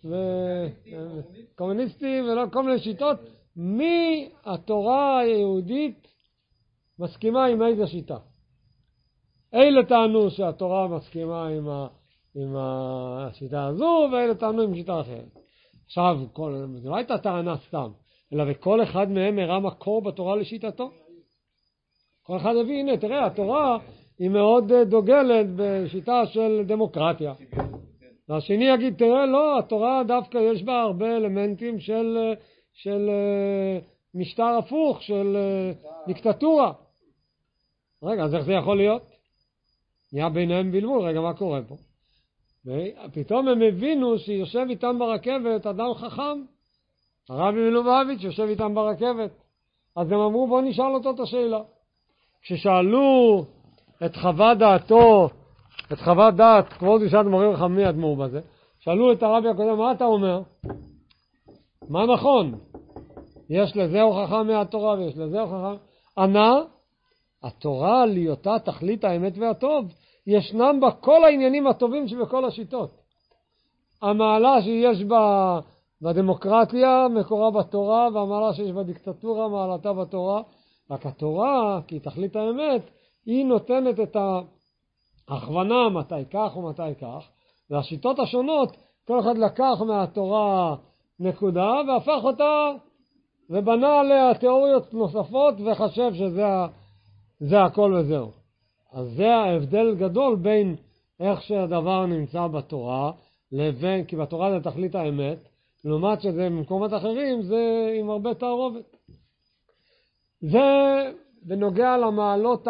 וקומוניסטים וכל מיני שיטות, מי התורה היהודית מסכימה עם איזו שיטה. אלה טענו שהתורה מסכימה עם, ה, עם השיטה הזו, ואלה טענו עם שיטה אחרת. עכשיו, כל, זו לא הייתה טענה סתם, אלא וכל אחד מהם הראה מקור בתורה לשיטתו. כל אחד הביא, הנה, תראה, התורה היא מאוד דוגלת בשיטה של דמוקרטיה. והשני יגיד, תראה, לא, התורה דווקא יש בה הרבה אלמנטים של, של משטר הפוך, של דיקטטורה. רגע, אז איך זה יכול להיות? נהיה ביניהם בלבול, רגע, מה קורה פה? ופתאום הם הבינו שיושב איתם ברכבת אדם חכם, הרבי מלובביץ' יושב איתם ברכבת. אז הם אמרו, בוא נשאל אותו את השאלה. כששאלו את חוות דעתו, את חוות דעת, כבוד קדושת מורי וחמי אדמו"ר בזה, שאלו את הרבי הקודם, מה אתה אומר? מה נכון? יש לזה הוכחה מהתורה ויש לזה הוכחה. ענה, התורה להיותה תכלית האמת והטוב, ישנם בה כל העניינים הטובים שבכל השיטות. המעלה שיש בה בדמוקרטיה מקורה בתורה, והמעלה שיש בדיקטטורה מעלתה בתורה. רק התורה, כי תכלית האמת, היא נותנת את ההכוונה מתי כך ומתי כך, והשיטות השונות, כל אחד לקח מהתורה נקודה והפך אותה ובנה עליה תיאוריות נוספות וחשב שזה זה הכל וזהו. אז זה ההבדל גדול בין איך שהדבר נמצא בתורה לבין, כי בתורה זה תכלית האמת, לעומת שזה במקומות אחרים זה עם הרבה תערובת. זה בנוגע למעלות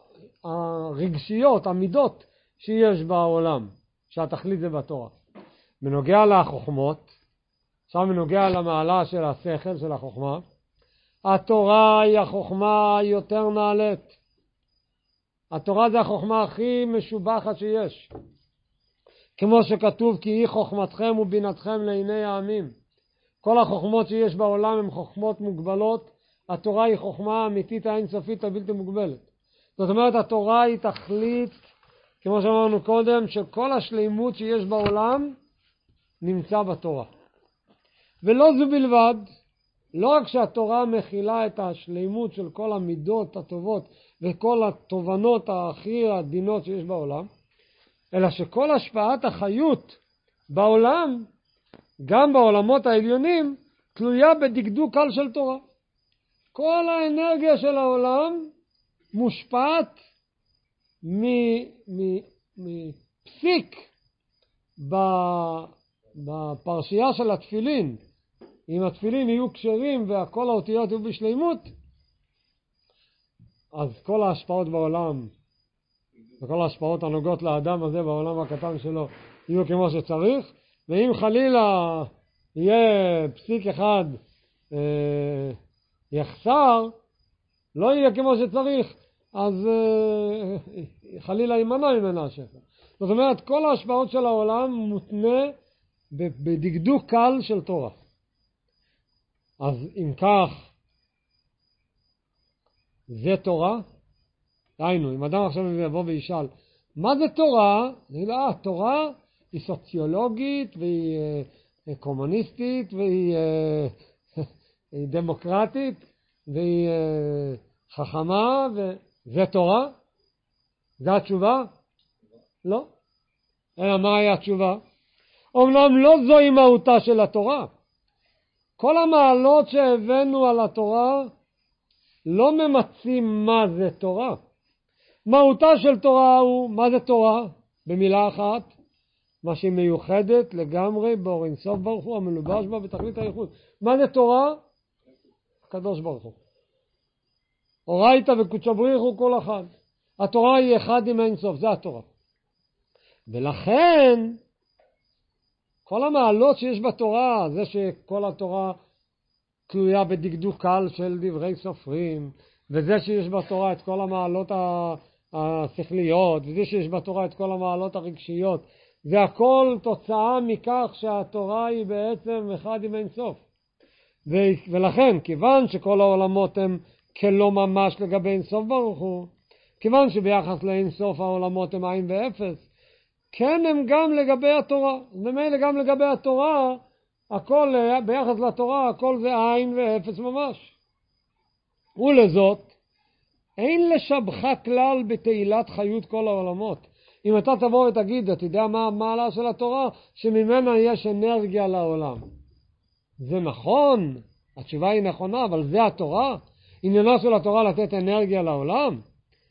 הרגשיות, המידות שיש בעולם, שהתכלית זה בתורה. בנוגע לחוכמות, עכשיו בנוגע למעלה של השכל, של החוכמה, התורה היא החוכמה היותר נעלית. התורה זה החוכמה הכי משובחת שיש. כמו שכתוב, כי היא חוכמתכם ובינתכם לעיני העמים. כל החוכמות שיש בעולם הן חוכמות מוגבלות, התורה היא חוכמה אמיתית האינסופית הבלתי מוגבלת. זאת אומרת, התורה היא תכלית, כמו שאמרנו קודם, שכל השלימות שיש בעולם נמצא בתורה. ולא זו בלבד, לא רק שהתורה מכילה את השלימות של כל המידות הטובות וכל התובנות הכי עדינות שיש בעולם, אלא שכל השפעת החיות בעולם, גם בעולמות העליונים, תלויה בדקדוק קל של תורה. כל האנרגיה של העולם מושפעת מפסיק בפרשייה של התפילין. אם התפילין יהיו קשרים וכל האותיות יהיו בשלימות, אז כל ההשפעות בעולם וכל ההשפעות הנוגעות לאדם הזה בעולם הקטן שלו יהיו כמו שצריך. ואם חלילה יהיה פסיק אחד אה, יחסר, לא יהיה כמו שצריך, אז אה, חלילה יימנע ממנה השפע. זאת אומרת, כל ההשפעות של העולם מותנה בדקדוק קל של תורה. אז אם כך, זה תורה? דיינו, אם אדם עכשיו יבוא וישאל, מה זה תורה? אני לא, אה, תורה היא סוציולוגית והיא אה, קומוניסטית והיא אה, היא דמוקרטית והיא אה, חכמה וזה תורה? זה התשובה? לא. אלא מה היה התשובה? אומנם לא זוהי מהותה של התורה. כל המעלות שהבאנו על התורה לא ממצים מה זה תורה. מהותה של תורה הוא, מה זה תורה? במילה אחת, מה שהיא מיוחדת לגמרי באור אין סוף ברוך הוא, המלובש בה בתכלית הייחוד. מה זה תורה? הקדוש ברוך הוא. אורייתא וקודשא בריך הוא כל אחד. התורה היא אחד עם אין סוף, זה התורה. ולכן, כל המעלות שיש בתורה, זה שכל התורה תלויה בדקדוק קל של דברי סופרים, וזה שיש בתורה את כל המעלות השכליות, וזה שיש בתורה את כל המעלות הרגשיות, זה הכל תוצאה מכך שהתורה היא בעצם אחד עם אין סוף. ו- ולכן, כיוון שכל העולמות הם כלא ממש לגבי אין סוף ברוך הוא, כיוון שביחס לאין סוף העולמות הם עין ואפס, כן הם גם לגבי התורה. ומילא גם לגבי התורה, הכל, ביחס לתורה, הכל זה עין ואפס ממש. ולזאת, אין לשבחה כלל בתהילת חיות כל העולמות. אם אתה תבוא ותגיד, אתה יודע מה המעלה של התורה? שממנה יש אנרגיה לעולם. זה נכון, התשובה היא נכונה, אבל זה התורה? עניינה של התורה לתת אנרגיה לעולם?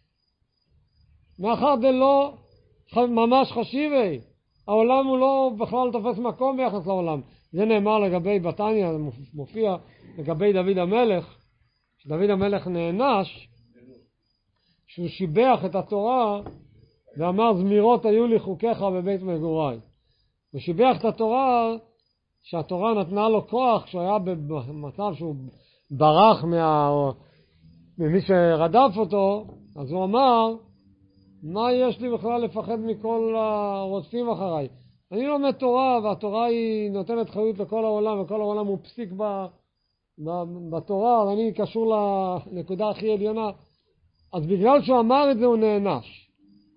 מאחר דלא ממש חשיבי, העולם הוא לא בכלל תופס מקום ביחס לעולם. זה נאמר לגבי בתניא, זה מופיע לגבי דוד המלך, שדוד המלך נענש, שהוא שיבח את התורה ואמר זמירות היו לי חוקיך בבית מגוריי. הוא שיבח את התורה שהתורה נתנה לו כוח, כשהוא היה במצב שהוא ברח מה... ממי שרדף אותו, אז הוא אמר, מה יש לי בכלל לפחד מכל הרודפים אחריי? אני לומד תורה, והתורה היא נותנת חיות לכל העולם, וכל העולם הוא פסיק ב, ב, בתורה, אז אני קשור לנקודה הכי עליונה. אז בגלל שהוא אמר את זה הוא נענש.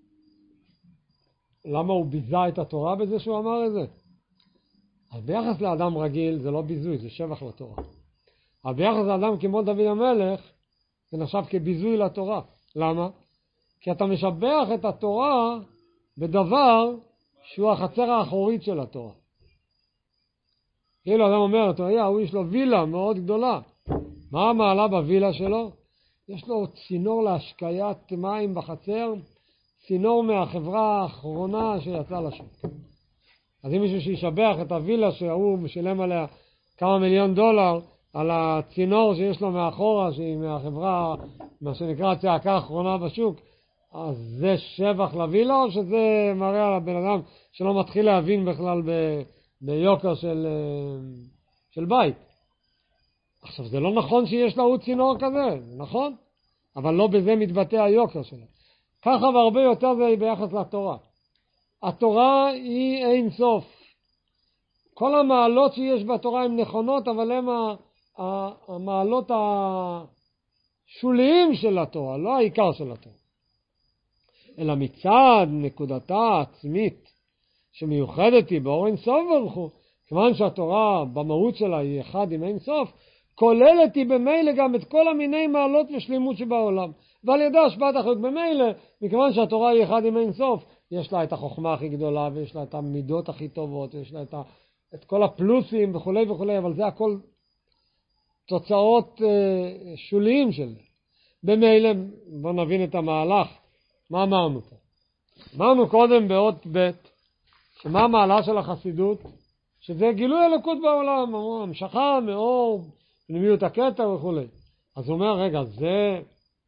למה הוא ביזה את התורה בזה שהוא אמר את זה? אז ביחס לאדם רגיל זה לא ביזוי, זה שבח לתורה. אבל ביחס לאדם כמו דוד המלך, זה נחשב כביזוי לתורה. למה? כי אתה משבח את התורה בדבר שהוא החצר האחורית של התורה. כאילו אדם אומר, אתה יודע, הוא יש לו וילה מאוד גדולה. מה המעלה בווילה שלו? יש לו צינור להשקיית מים בחצר, צינור מהחברה האחרונה שיצא לשוק. אז אם מישהו שישבח את הווילה שהוא משלם עליה כמה מיליון דולר, על הצינור שיש לו מאחורה, שהיא מהחברה, מה שנקרא צעקה האחרונה בשוק, אז זה שבח לווילה, או שזה מראה על הבן אדם שלא מתחיל להבין בכלל ב, ביוקר של, של בית? עכשיו, זה לא נכון שיש לה עוד צינור כזה, נכון? אבל לא בזה מתבטא היוקר שלה. ככה והרבה יותר זה ביחס לתורה. התורה היא אין סוף. כל המעלות שיש בתורה הן נכונות, אבל הן המעלות השוליים של התורה, לא העיקר של התורה. אלא מצד נקודתה העצמית שמיוחדת היא באור אין סוף ברוך הוא, כיוון שהתורה במהות שלה היא אחד עם אין סוף, כוללת היא במילא גם את כל המיני מעלות ושלימות שבעולם. ועל ידי השפעת אחריות במילא, מכיוון שהתורה היא אחד עם אין סוף, יש לה את החוכמה הכי גדולה, ויש לה את המידות הכי טובות, ויש לה את, ה, את כל הפלוסים וכו' וכו', אבל זה הכל תוצאות אה, שוליים של זה. במילא, בוא נבין את המהלך. מה אמרנו פה? אמרנו קודם באות ב' שמה המעלה של החסידות? שזה גילוי אלוקות בעולם, המשכה, מאור, פנימיות הקטע וכו'. אז הוא אומר, רגע, זה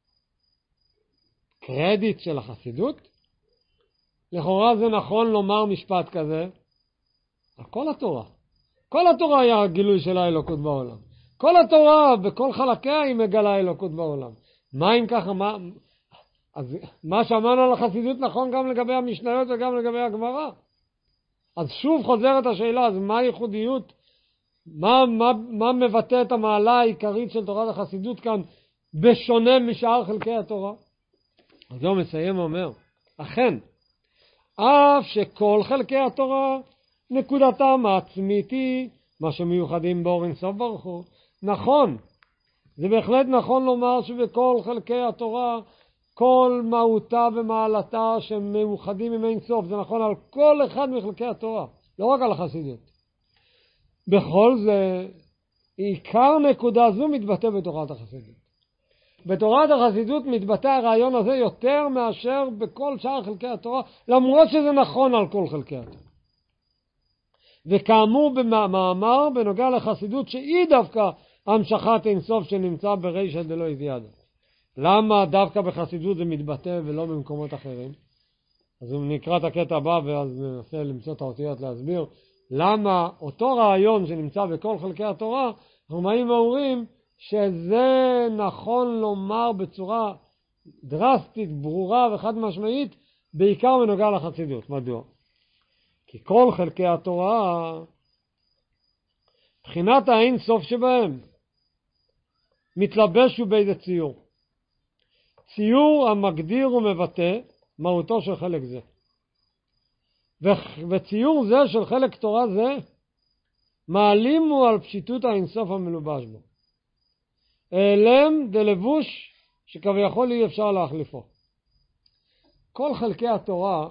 קרדיט של החסידות? לכאורה זה נכון לומר משפט כזה, כל התורה. כל התורה היה גילוי של האלוקות בעולם. כל התורה, בכל חלקיה היא מגלה אלוקות בעולם. מה אם ככה, מה... אז מה שאמרנו על החסידות נכון גם לגבי המשניות וגם לגבי הגמרא. אז שוב חוזרת השאלה, אז מה הייחודיות? מה, מה, מה מבטא את המעלה העיקרית של תורת החסידות כאן בשונה משאר חלקי התורה? אז הוא מסיים ואומר, אכן, אף שכל חלקי התורה נקודתם העצמית היא מה שמיוחדים באור אין סוף ברוך הוא. נכון, זה בהחלט נכון לומר שבכל חלקי התורה כל מהותה ומעלתה שמאוחדים עם אין סוף. זה נכון על כל אחד מחלקי התורה, לא רק על החסידות. בכל זה, עיקר נקודה זו מתבטא בתורת החסידות. בתורת החסידות מתבטא הרעיון הזה יותר מאשר בכל שאר חלקי התורה, למרות שזה נכון על כל חלקי התורה. וכאמור במאמר בנוגע לחסידות שהיא דווקא המשכת אינסוף שנמצא ברישא דלא הביאדה. למה דווקא בחסידות זה מתבטא ולא במקומות אחרים? אז נקרא את הקטע הבא ואז ננסה למצוא את האותיות להסביר למה אותו רעיון שנמצא בכל חלקי התורה, אנחנו באים ואומרים שזה נכון לומר בצורה דרסטית, ברורה וחד משמעית, בעיקר בנוגע לחסידות. מדוע? כי כל חלקי התורה, בחינת האין סוף שבהם, מתלבש באיזה ציור. ציור המגדיר ומבטא מהותו של חלק זה. וציור זה של חלק תורה זה, מעלימו על פשיטות האין סוף המלובש בו. העלם דלבוש שכביכול אי אפשר להחליפו. כל חלקי התורה,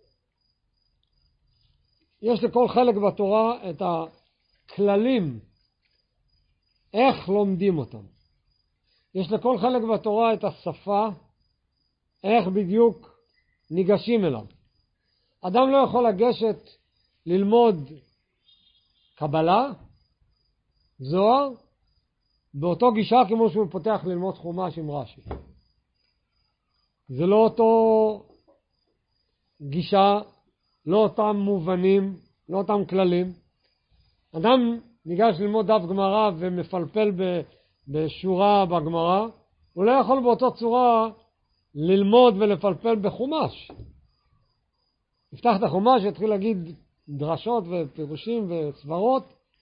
יש לכל חלק בתורה את הכללים, איך לומדים אותם. יש לכל חלק בתורה את השפה, איך בדיוק ניגשים אליו. אדם לא יכול לגשת ללמוד קבלה, זוהר, באותו גישה כמו שהוא פותח ללמוד חומש עם רש"י. זה לא אותו גישה, לא אותם מובנים, לא אותם כללים. אדם ניגש ללמוד דף גמרא ומפלפל בשורה בגמרא, הוא לא יכול באותו צורה ללמוד ולפלפל בחומש. יפתח את החומש, יתחיל להגיד דרשות ופירושים וסברות.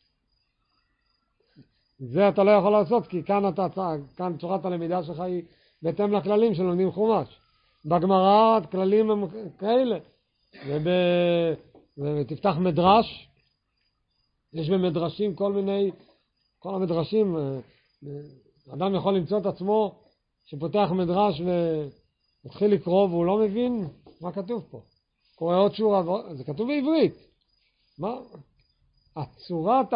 זה אתה לא יכול לעשות, כי כאן, אתה, כאן צורת הלמידה שלך היא בהתאם לכללים שלומדים חומש. בגמרא הכללים הם כאלה. וב... ותפתח מדרש, יש במדרשים כל מיני, כל המדרשים, אדם יכול למצוא את עצמו שפותח מדרש ומתחיל לקרוא והוא לא מבין מה כתוב פה. קורא עוד שורה, זה כתוב בעברית. מה? הצורת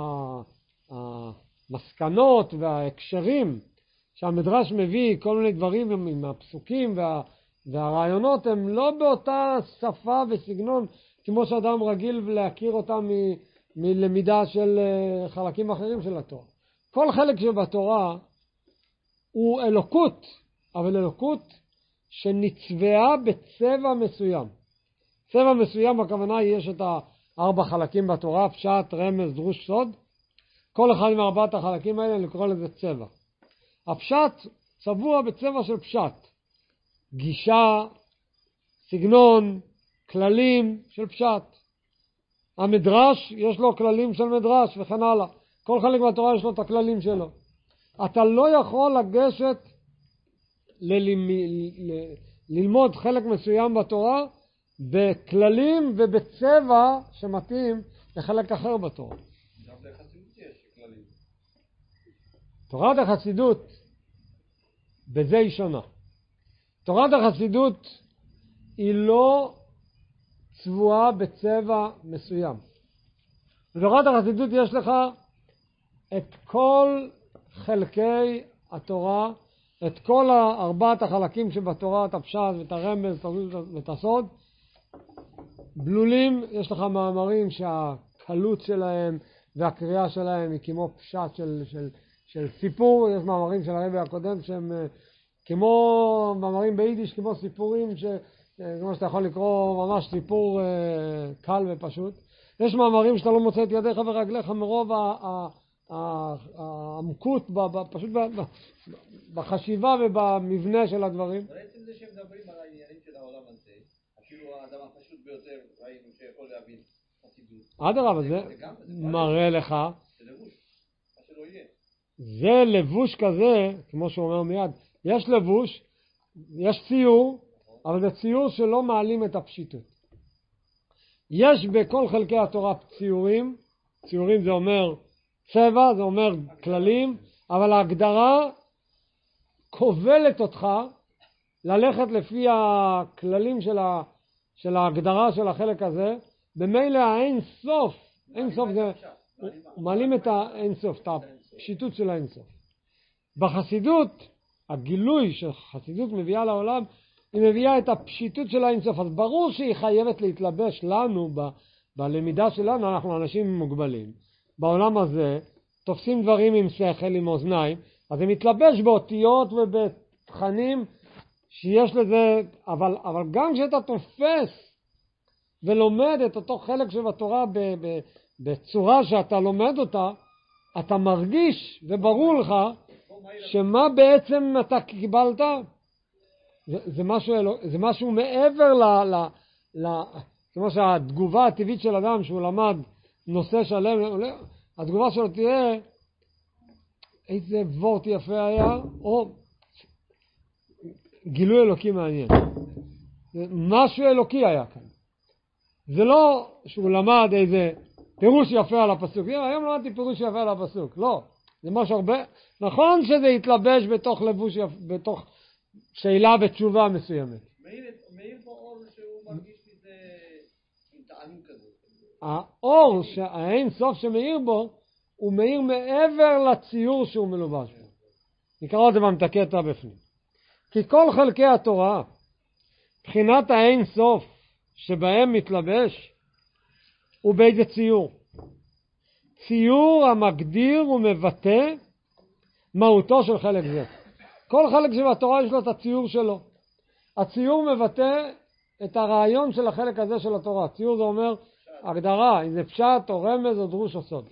המסקנות וההקשרים שהמדרש מביא, כל מיני דברים עם הפסוקים וה, והרעיונות, הם לא באותה שפה וסגנון כמו שאדם רגיל להכיר אותם מ, מלמידה של חלקים אחרים של התורה. כל חלק שבתורה הוא אלוקות, אבל אלוקות שנצבעה בצבע מסוים. צבע מסוים, הכוונה יש את הארבע חלקים בתורה, פשט, רמז, דרוש, סוד. כל אחד מארבעת החלקים האלה לקרוא לזה צבע. הפשט צבוע בצבע של פשט. גישה, סגנון, כללים של פשט. המדרש יש לו כללים של מדרש וכן הלאה. כל חלק בתורה יש לו את הכללים שלו. אתה לא יכול לגשת ללמ... ל... ללמוד חלק מסוים בתורה בכללים ובצבע שמתאים לחלק אחר בתורה. גם לחסידות יש כללים. תורת החסידות בזה היא שונה. תורת החסידות היא לא צבועה בצבע מסוים. בתורת החסידות יש לך את כל חלקי התורה, את כל ארבעת החלקים שבתורה, את הפשט ואת הרמז ואת הסוד, בלולים. יש לך מאמרים שהקלות שלהם והקריאה שלהם היא כמו פשט של, של, של סיפור. יש מאמרים של הרבי הקודם שהם כמו מאמרים ביידיש, כמו סיפורים, ש, כמו שאתה יכול לקרוא ממש סיפור קל ופשוט. יש מאמרים שאתה לא מוצא את ידיך ורגליך מרוב העמקות, פשוט בחשיבה ובמבנה של הדברים. בעצם זה שמדברים על העניינים של העולם הזה, אפילו האדם הפשוט ביותר ראינו שיכול להבין חסידות. אדרבה, זה מראה לך. זה לבוש, מה שלא יהיה. זה לבוש כזה, כמו שהוא אומר מיד, יש לבוש, יש ציור, אבל זה ציור שלא מעלים את הפשיטות. יש בכל חלקי התורה ציורים, ציורים זה אומר צבע, זה אומר כללים, אבל ההגדרה כובלת אותך ללכת לפי הכללים של, ה, של ההגדרה של החלק הזה, במילא האין סוף, אין סוף זה, מעלים את האין סוף, את הפשיטות של האין סוף. בחסידות, הגילוי שחסידות מביאה לעולם, היא מביאה את הפשיטות של האין סוף, אז ברור שהיא חייבת להתלבש לנו, ב, בלמידה שלנו, אנחנו אנשים מוגבלים. בעולם הזה, תופסים דברים עם שכל, עם אוזניים, אז זה מתלבש באותיות ובתכנים שיש לזה, אבל, אבל גם כשאתה תופס ולומד את אותו חלק שבתורה ב, ב, בצורה שאתה לומד אותה, אתה מרגיש וברור לך שמה בעצם אתה קיבלת, זה, זה, משהו, זה משהו מעבר ל, ל, ל, כמו שהתגובה הטבעית של אדם שהוא למד נושא שלם, התגובה שלו תהיה איזה וורט יפה היה, או גילוי אלוקי מעניין. משהו אלוקי היה כאן. זה לא שהוא למד איזה פירוש יפה על הפסוק. היום למדתי פירוש יפה על הפסוק. לא. זה משהו הרבה. נכון שזה יתלבש בתוך לבוש, בתוך שאלה ותשובה מסוימת. מאיר פה אור שהוא מרגיש מזה עם טעמים כזה. האור, האין סוף שמאיר בו, הוא מאיר מעבר לציור שהוא מלובש בו. נקרא את זה במתקתא בפנים. כי כל חלקי התורה, בחינת האין סוף שבהם מתלבש, הוא באיזה ציור. ציור המגדיר ומבטא מהותו של חלק זה. כל חלק שבתורה יש לו את הציור שלו. הציור מבטא את הרעיון של החלק הזה של התורה. ציור זה אומר הגדרה, אם זה פשט או רמז או דרוש או סוד.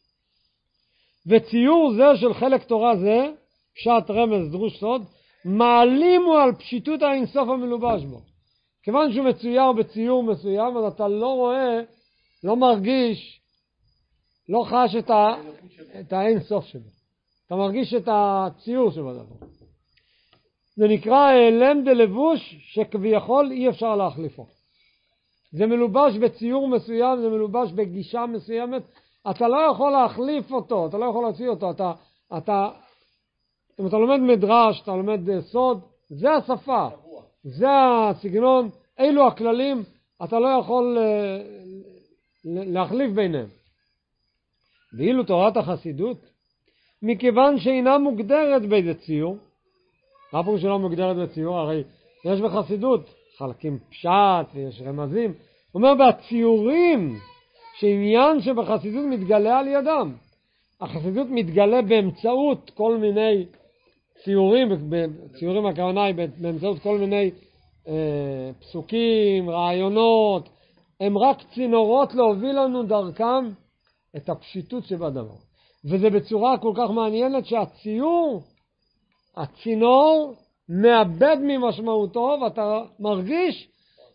וציור זה של חלק תורה זה, פשט, רמז, דרוש, סוד, מעלימו על פשיטות האינסוף המלובש בו. כיוון שהוא מצויר בציור מסוים, אז אתה לא רואה, לא מרגיש, לא חש את, ה, את האינסוף שבו. אתה מרגיש את הציור שבו דבר. זה נקרא העלם דלבוש שכביכול אי אפשר להחליפו. זה מלובש בציור מסוים, זה מלובש בגישה מסוימת, אתה לא יכול להחליף אותו, אתה לא יכול להוציא אותו, אתה, אתה, אם אתה לומד מדרש, אתה לומד סוד, זה השפה, זה הסגנון, אילו הכללים, אתה לא יכול להחליף ביניהם. ואילו תורת החסידות, מכיוון שאינה מוגדרת באיזה ציור, מה פירוש שלא מוגדרת בציור? הרי יש בחסידות חלקים פשט ויש רמזים, הוא אומר בציורים, שעניין שבחסידות מתגלה על ידם. החסידות מתגלה באמצעות כל מיני ציורים, ציורים הכוונה היא באמצעות כל מיני אה, פסוקים, רעיונות, הם רק צינורות להוביל לנו דרכם את הפשיטות שבדבר. וזה בצורה כל כך מעניינת שהציור, הצינור, מאבד ממשמעותו, ואתה מרגיש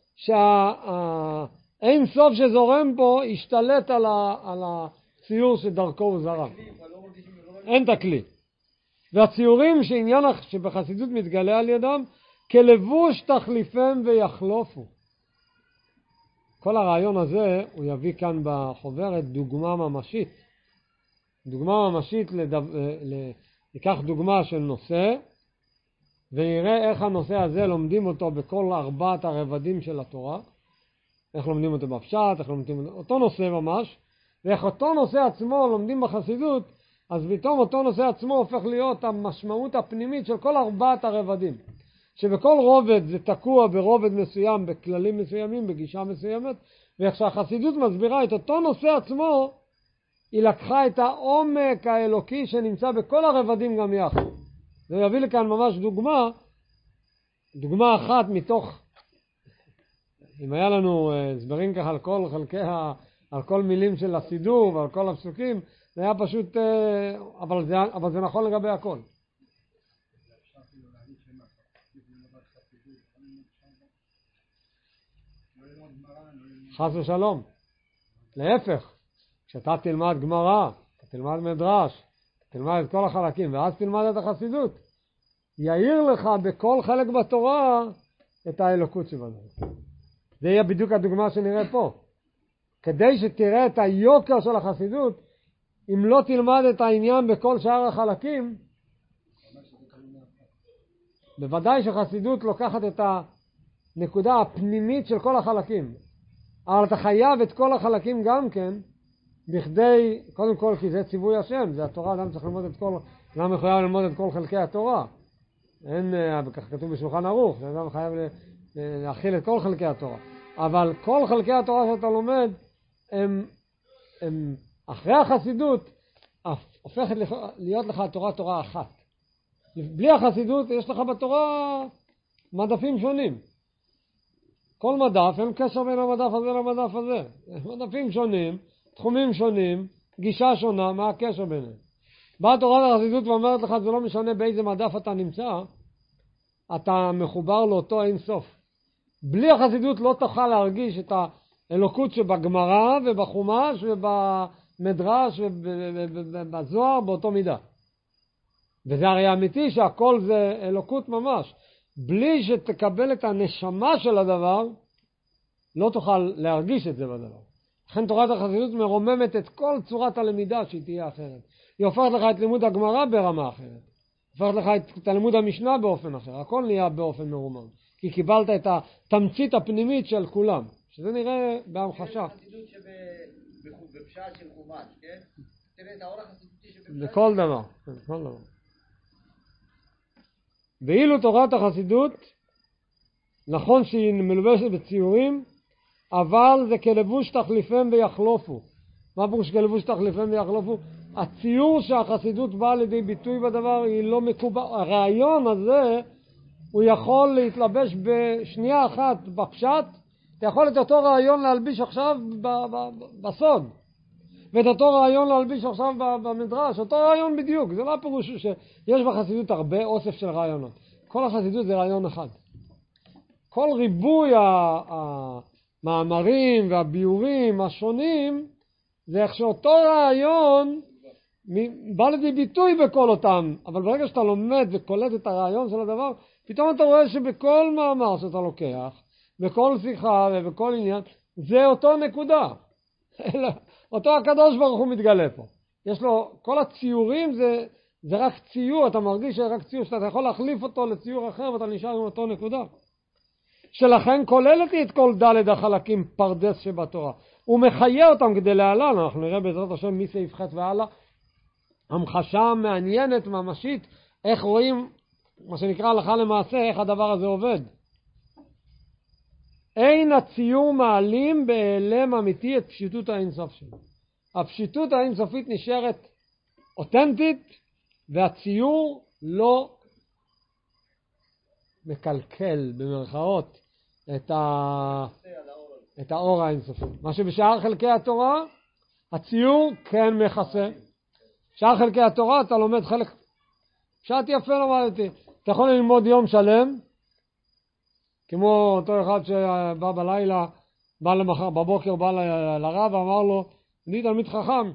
שהאין סוף שזורם פה השתלט על, ה, על הציור שדרכו הוא זרם. אין את הכלי. והציורים שעניין שבחסידות מתגלה על ידם, כלבוש תחליפם ויחלופו. כל הרעיון הזה הוא יביא כאן בחוברת דוגמה ממשית. דוגמה ממשית, לדו... ניקח דוגמה של נושא, ונראה איך הנושא הזה לומדים אותו בכל ארבעת הרבדים של התורה. איך לומדים אותו בפשט, איך לומדים אותו נושא ממש, ואיך אותו נושא עצמו לומדים בחסידות, אז פתאום אותו נושא עצמו הופך להיות המשמעות הפנימית של כל ארבעת הרבדים. שבכל רובד זה תקוע ברובד מסוים, בכללים מסוימים, בגישה מסוימת, ואיך שהחסידות מסבירה את אותו נושא עצמו, היא לקחה את העומק האלוקי שנמצא בכל הרבדים גם יחד. זה יביא לכאן ממש דוגמה, דוגמה אחת מתוך, אם היה לנו הסברים ככה על כל חלקי, על כל מילים של הסידור ועל כל הפסוקים, זה היה פשוט, אבל זה, אבל זה נכון לגבי הכל. חס ושלום. להפך, כשאתה תלמד גמרא, אתה תלמד מדרש, אתה תלמד את כל החלקים, ואז תלמד את החסידות, יאיר לך בכל חלק בתורה את האלוקות שבזה. זה יהיה בדיוק הדוגמה שנראה פה. כדי שתראה את היוקר של החסידות, אם לא תלמד את העניין בכל שאר החלקים, בוודאי שחסידות לוקחת את הנקודה הפנימית של כל החלקים. אבל אתה חייב את כל החלקים גם כן, בכדי, קודם כל, כי זה ציווי השם, זה התורה, אדם צריך ללמוד את כל, אדם מחויב ללמוד את כל חלקי התורה. אין, כך כתוב בשולחן ערוך, אדם חייב להכיל את כל חלקי התורה. אבל כל חלקי התורה שאתה לומד, הם, הם אחרי החסידות, הופכת להיות לך תורה תורה אחת. בלי החסידות יש לך בתורה מדפים שונים. כל מדף, אין קשר בין המדף הזה למדף הזה. מדפים שונים, תחומים שונים, גישה שונה, מה הקשר ביניהם? באה תורת החסידות ואומרת לך, זה לא משנה באיזה מדף אתה נמצא, אתה מחובר לאותו אין סוף. בלי החסידות לא תוכל להרגיש את האלוקות שבגמרא ובחומש ובמדרש ובזוהר באותו מידה. וזה הרי אמיתי שהכל זה אלוקות ממש. בלי שתקבל את הנשמה של הדבר, לא תוכל להרגיש את זה בדבר. לכן תורת החסידות מרוממת את כל צורת הלמידה שהיא תהיה אחרת. היא הופכת לך את לימוד הגמרא ברמה אחרת. הופכת לך את לימוד המשנה באופן אחר. הכל נהיה באופן מרומם. כי קיבלת את התמצית הפנימית של כולם. שזה נראה בהמחשה. החסידות שבפשט של חומש, כן? תראה את האור החסידותי שבפשט. בכל דבר. בכל דבר. ואילו תורת החסידות, נכון שהיא מלובשת בציורים, אבל זה כלבוש תחליפם ויחלופו. מה פירוש כלבוש תחליפם ויחלופו? הציור שהחסידות באה לידי ביטוי בדבר היא לא מקובל. הרעיון הזה הוא יכול להתלבש בשנייה אחת בפשט, אתה יכול את אותו רעיון להלביש עכשיו ב- ב- בסוד, ואת אותו רעיון להלביש עכשיו במדרש, אותו רעיון בדיוק. זה לא פירוש שיש בחסידות הרבה אוסף של רעיונות. כל החסידות זה רעיון אחד. כל ריבוי המאמרים והביורים השונים, זה איך שאותו רעיון בא לידי ביטוי בכל אותם. אבל ברגע שאתה לומד וקולט את הרעיון של הדבר, פתאום אתה רואה שבכל מאמר שאתה לוקח, בכל שיחה ובכל עניין, זה אותו נקודה. אותו הקדוש ברוך הוא מתגלה פה. יש לו, כל הציורים זה, זה רק ציור, אתה מרגיש שרק ציור, שאתה יכול להחליף אותו לציור אחר ואתה נשאר עם אותו נקודה. שלכן כוללת את כל ד' החלקים פרדס שבתורה. הוא מחיה אותם כדי להלן, אנחנו נראה בעזרת השם מסעיף ח' והלאה, המחשה מעניינת, ממשית, איך רואים, מה שנקרא הלכה למעשה, איך הדבר הזה עובד. אין הציור מעלים בהיעלם אמיתי את פשיטות האינסוף שלו. הפשיטות האינסופית נשארת אותנטית, והציור לא מקלקל במרכאות את, ה... את האור האינסופי. מה שבשאר חלקי התורה, הציור כן מכסה. בשאר חלקי התורה אתה לומד חלק, פשט יפה למדתי. אתה יכול ללמוד יום שלם, כמו אותו אחד שבא בלילה, בא למחר, בבוקר בא ל... לרב ואמר לו, אני תלמיד חכם,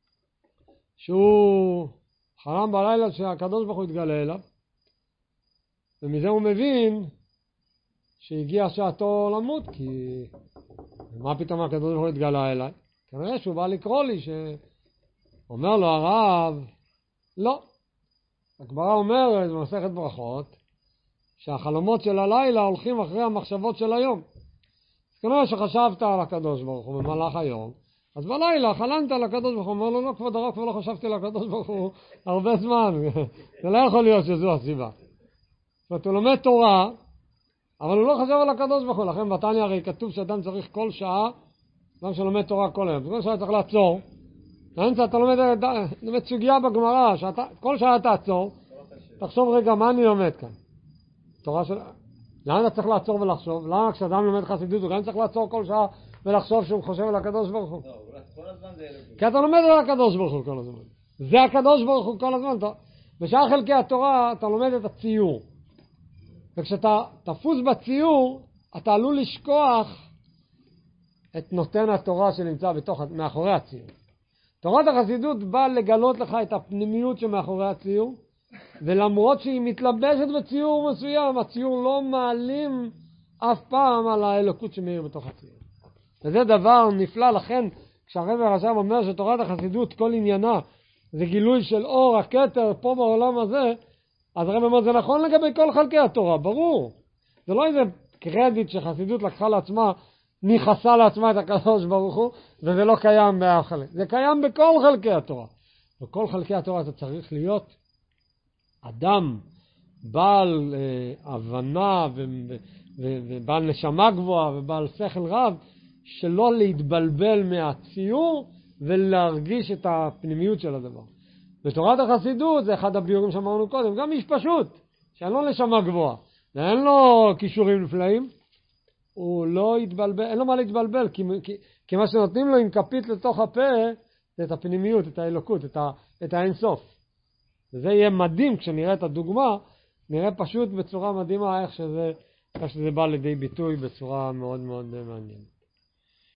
שהוא חלם בלילה שהקדוש ברוך הוא יתגלה אליו, ומזה הוא מבין שהגיע שעתו למות, כי מה פתאום הקדוש ברוך הוא יתגלה אליי? כנראה שהוא בא לקרוא לי, שאומר לו הרב, לא. הגמרא אומרת במסכת ברכות, שהחלומות של הלילה הולכים אחרי המחשבות של היום. כנראה שחשבת על הקדוש ברוך הוא במהלך היום, אז בלילה חלמת על הקדוש ברוך הוא, אומר לו, לא, כבוד הרב, כבר לא חשבתי על הקדוש ברוך הוא הרבה זמן. זה לא יכול להיות שזו הסיבה. זאת אומרת, הוא לומד תורה, אבל הוא לא חשב על הקדוש ברוך הוא. לכן בתניא הרי כתוב שאדם צריך כל שעה, אדם שלומד תורה כל היום, כל שעה צריך לעצור. באמצע אתה לומד, לומד סוגיה בגמרא, שאתה, כל שעה תעצור, תחשוב רגע מה אני לומד כאן. תורה של... למה אתה צריך לעצור ולחשוב? למה כשאדם לומד חסידות הוא גם צריך לעצור כל שעה ולחשוב שהוא חושב על הקדוש ברוך הוא? לא, כל הזמן זה... כי אתה לומד על הקדוש ברוך הוא כל הזמן. זה הקדוש ברוך הוא כל הזמן. בשאר חלקי התורה אתה לומד את הציור. וכשאתה תפוס בציור, אתה עלול לשכוח את נותן התורה שנמצא בתוך, מאחורי הציור. תורת החסידות באה לגלות לך את הפנימיות שמאחורי הציור, ולמרות שהיא מתלבשת בציור מסוים, הציור לא מעלים אף פעם על האלוקות שמאיר בתוך הציור. וזה דבר נפלא. לכן כשהרב הרש"ב אומר שתורת החסידות כל עניינה זה גילוי של אור הכתר פה בעולם הזה, אז הרב אומר זה נכון לגבי כל חלקי התורה, ברור. זה לא איזה קרדיט שחסידות לקחה לעצמה, ניחסה לעצמה את הקדוש ברוך הוא, וזה לא קיים באף חלק. זה קיים בכל חלקי התורה. בכל חלקי התורה אתה צריך להיות אדם בעל אה, הבנה ו- ו- ו- ובעל נשמה גבוהה ובעל שכל רב, שלא להתבלבל מהציור ולהרגיש את הפנימיות של הדבר. בתורת החסידות זה אחד הביורים שאמרנו קודם, גם איש פשוט, שאין לו נשמה גבוהה, ואין לו כישורים נפלאים, הוא לא יתבלבל, אין לו מה להתבלבל, כי, כי, כי מה שנותנים לו עם כפית לתוך הפה, זה את הפנימיות, את האלוקות, את, ה, את האינסוף. וזה יהיה מדהים כשנראה את הדוגמה, נראה פשוט בצורה מדהימה איך שזה, איך שזה בא לידי ביטוי בצורה מאוד מאוד מעניינת.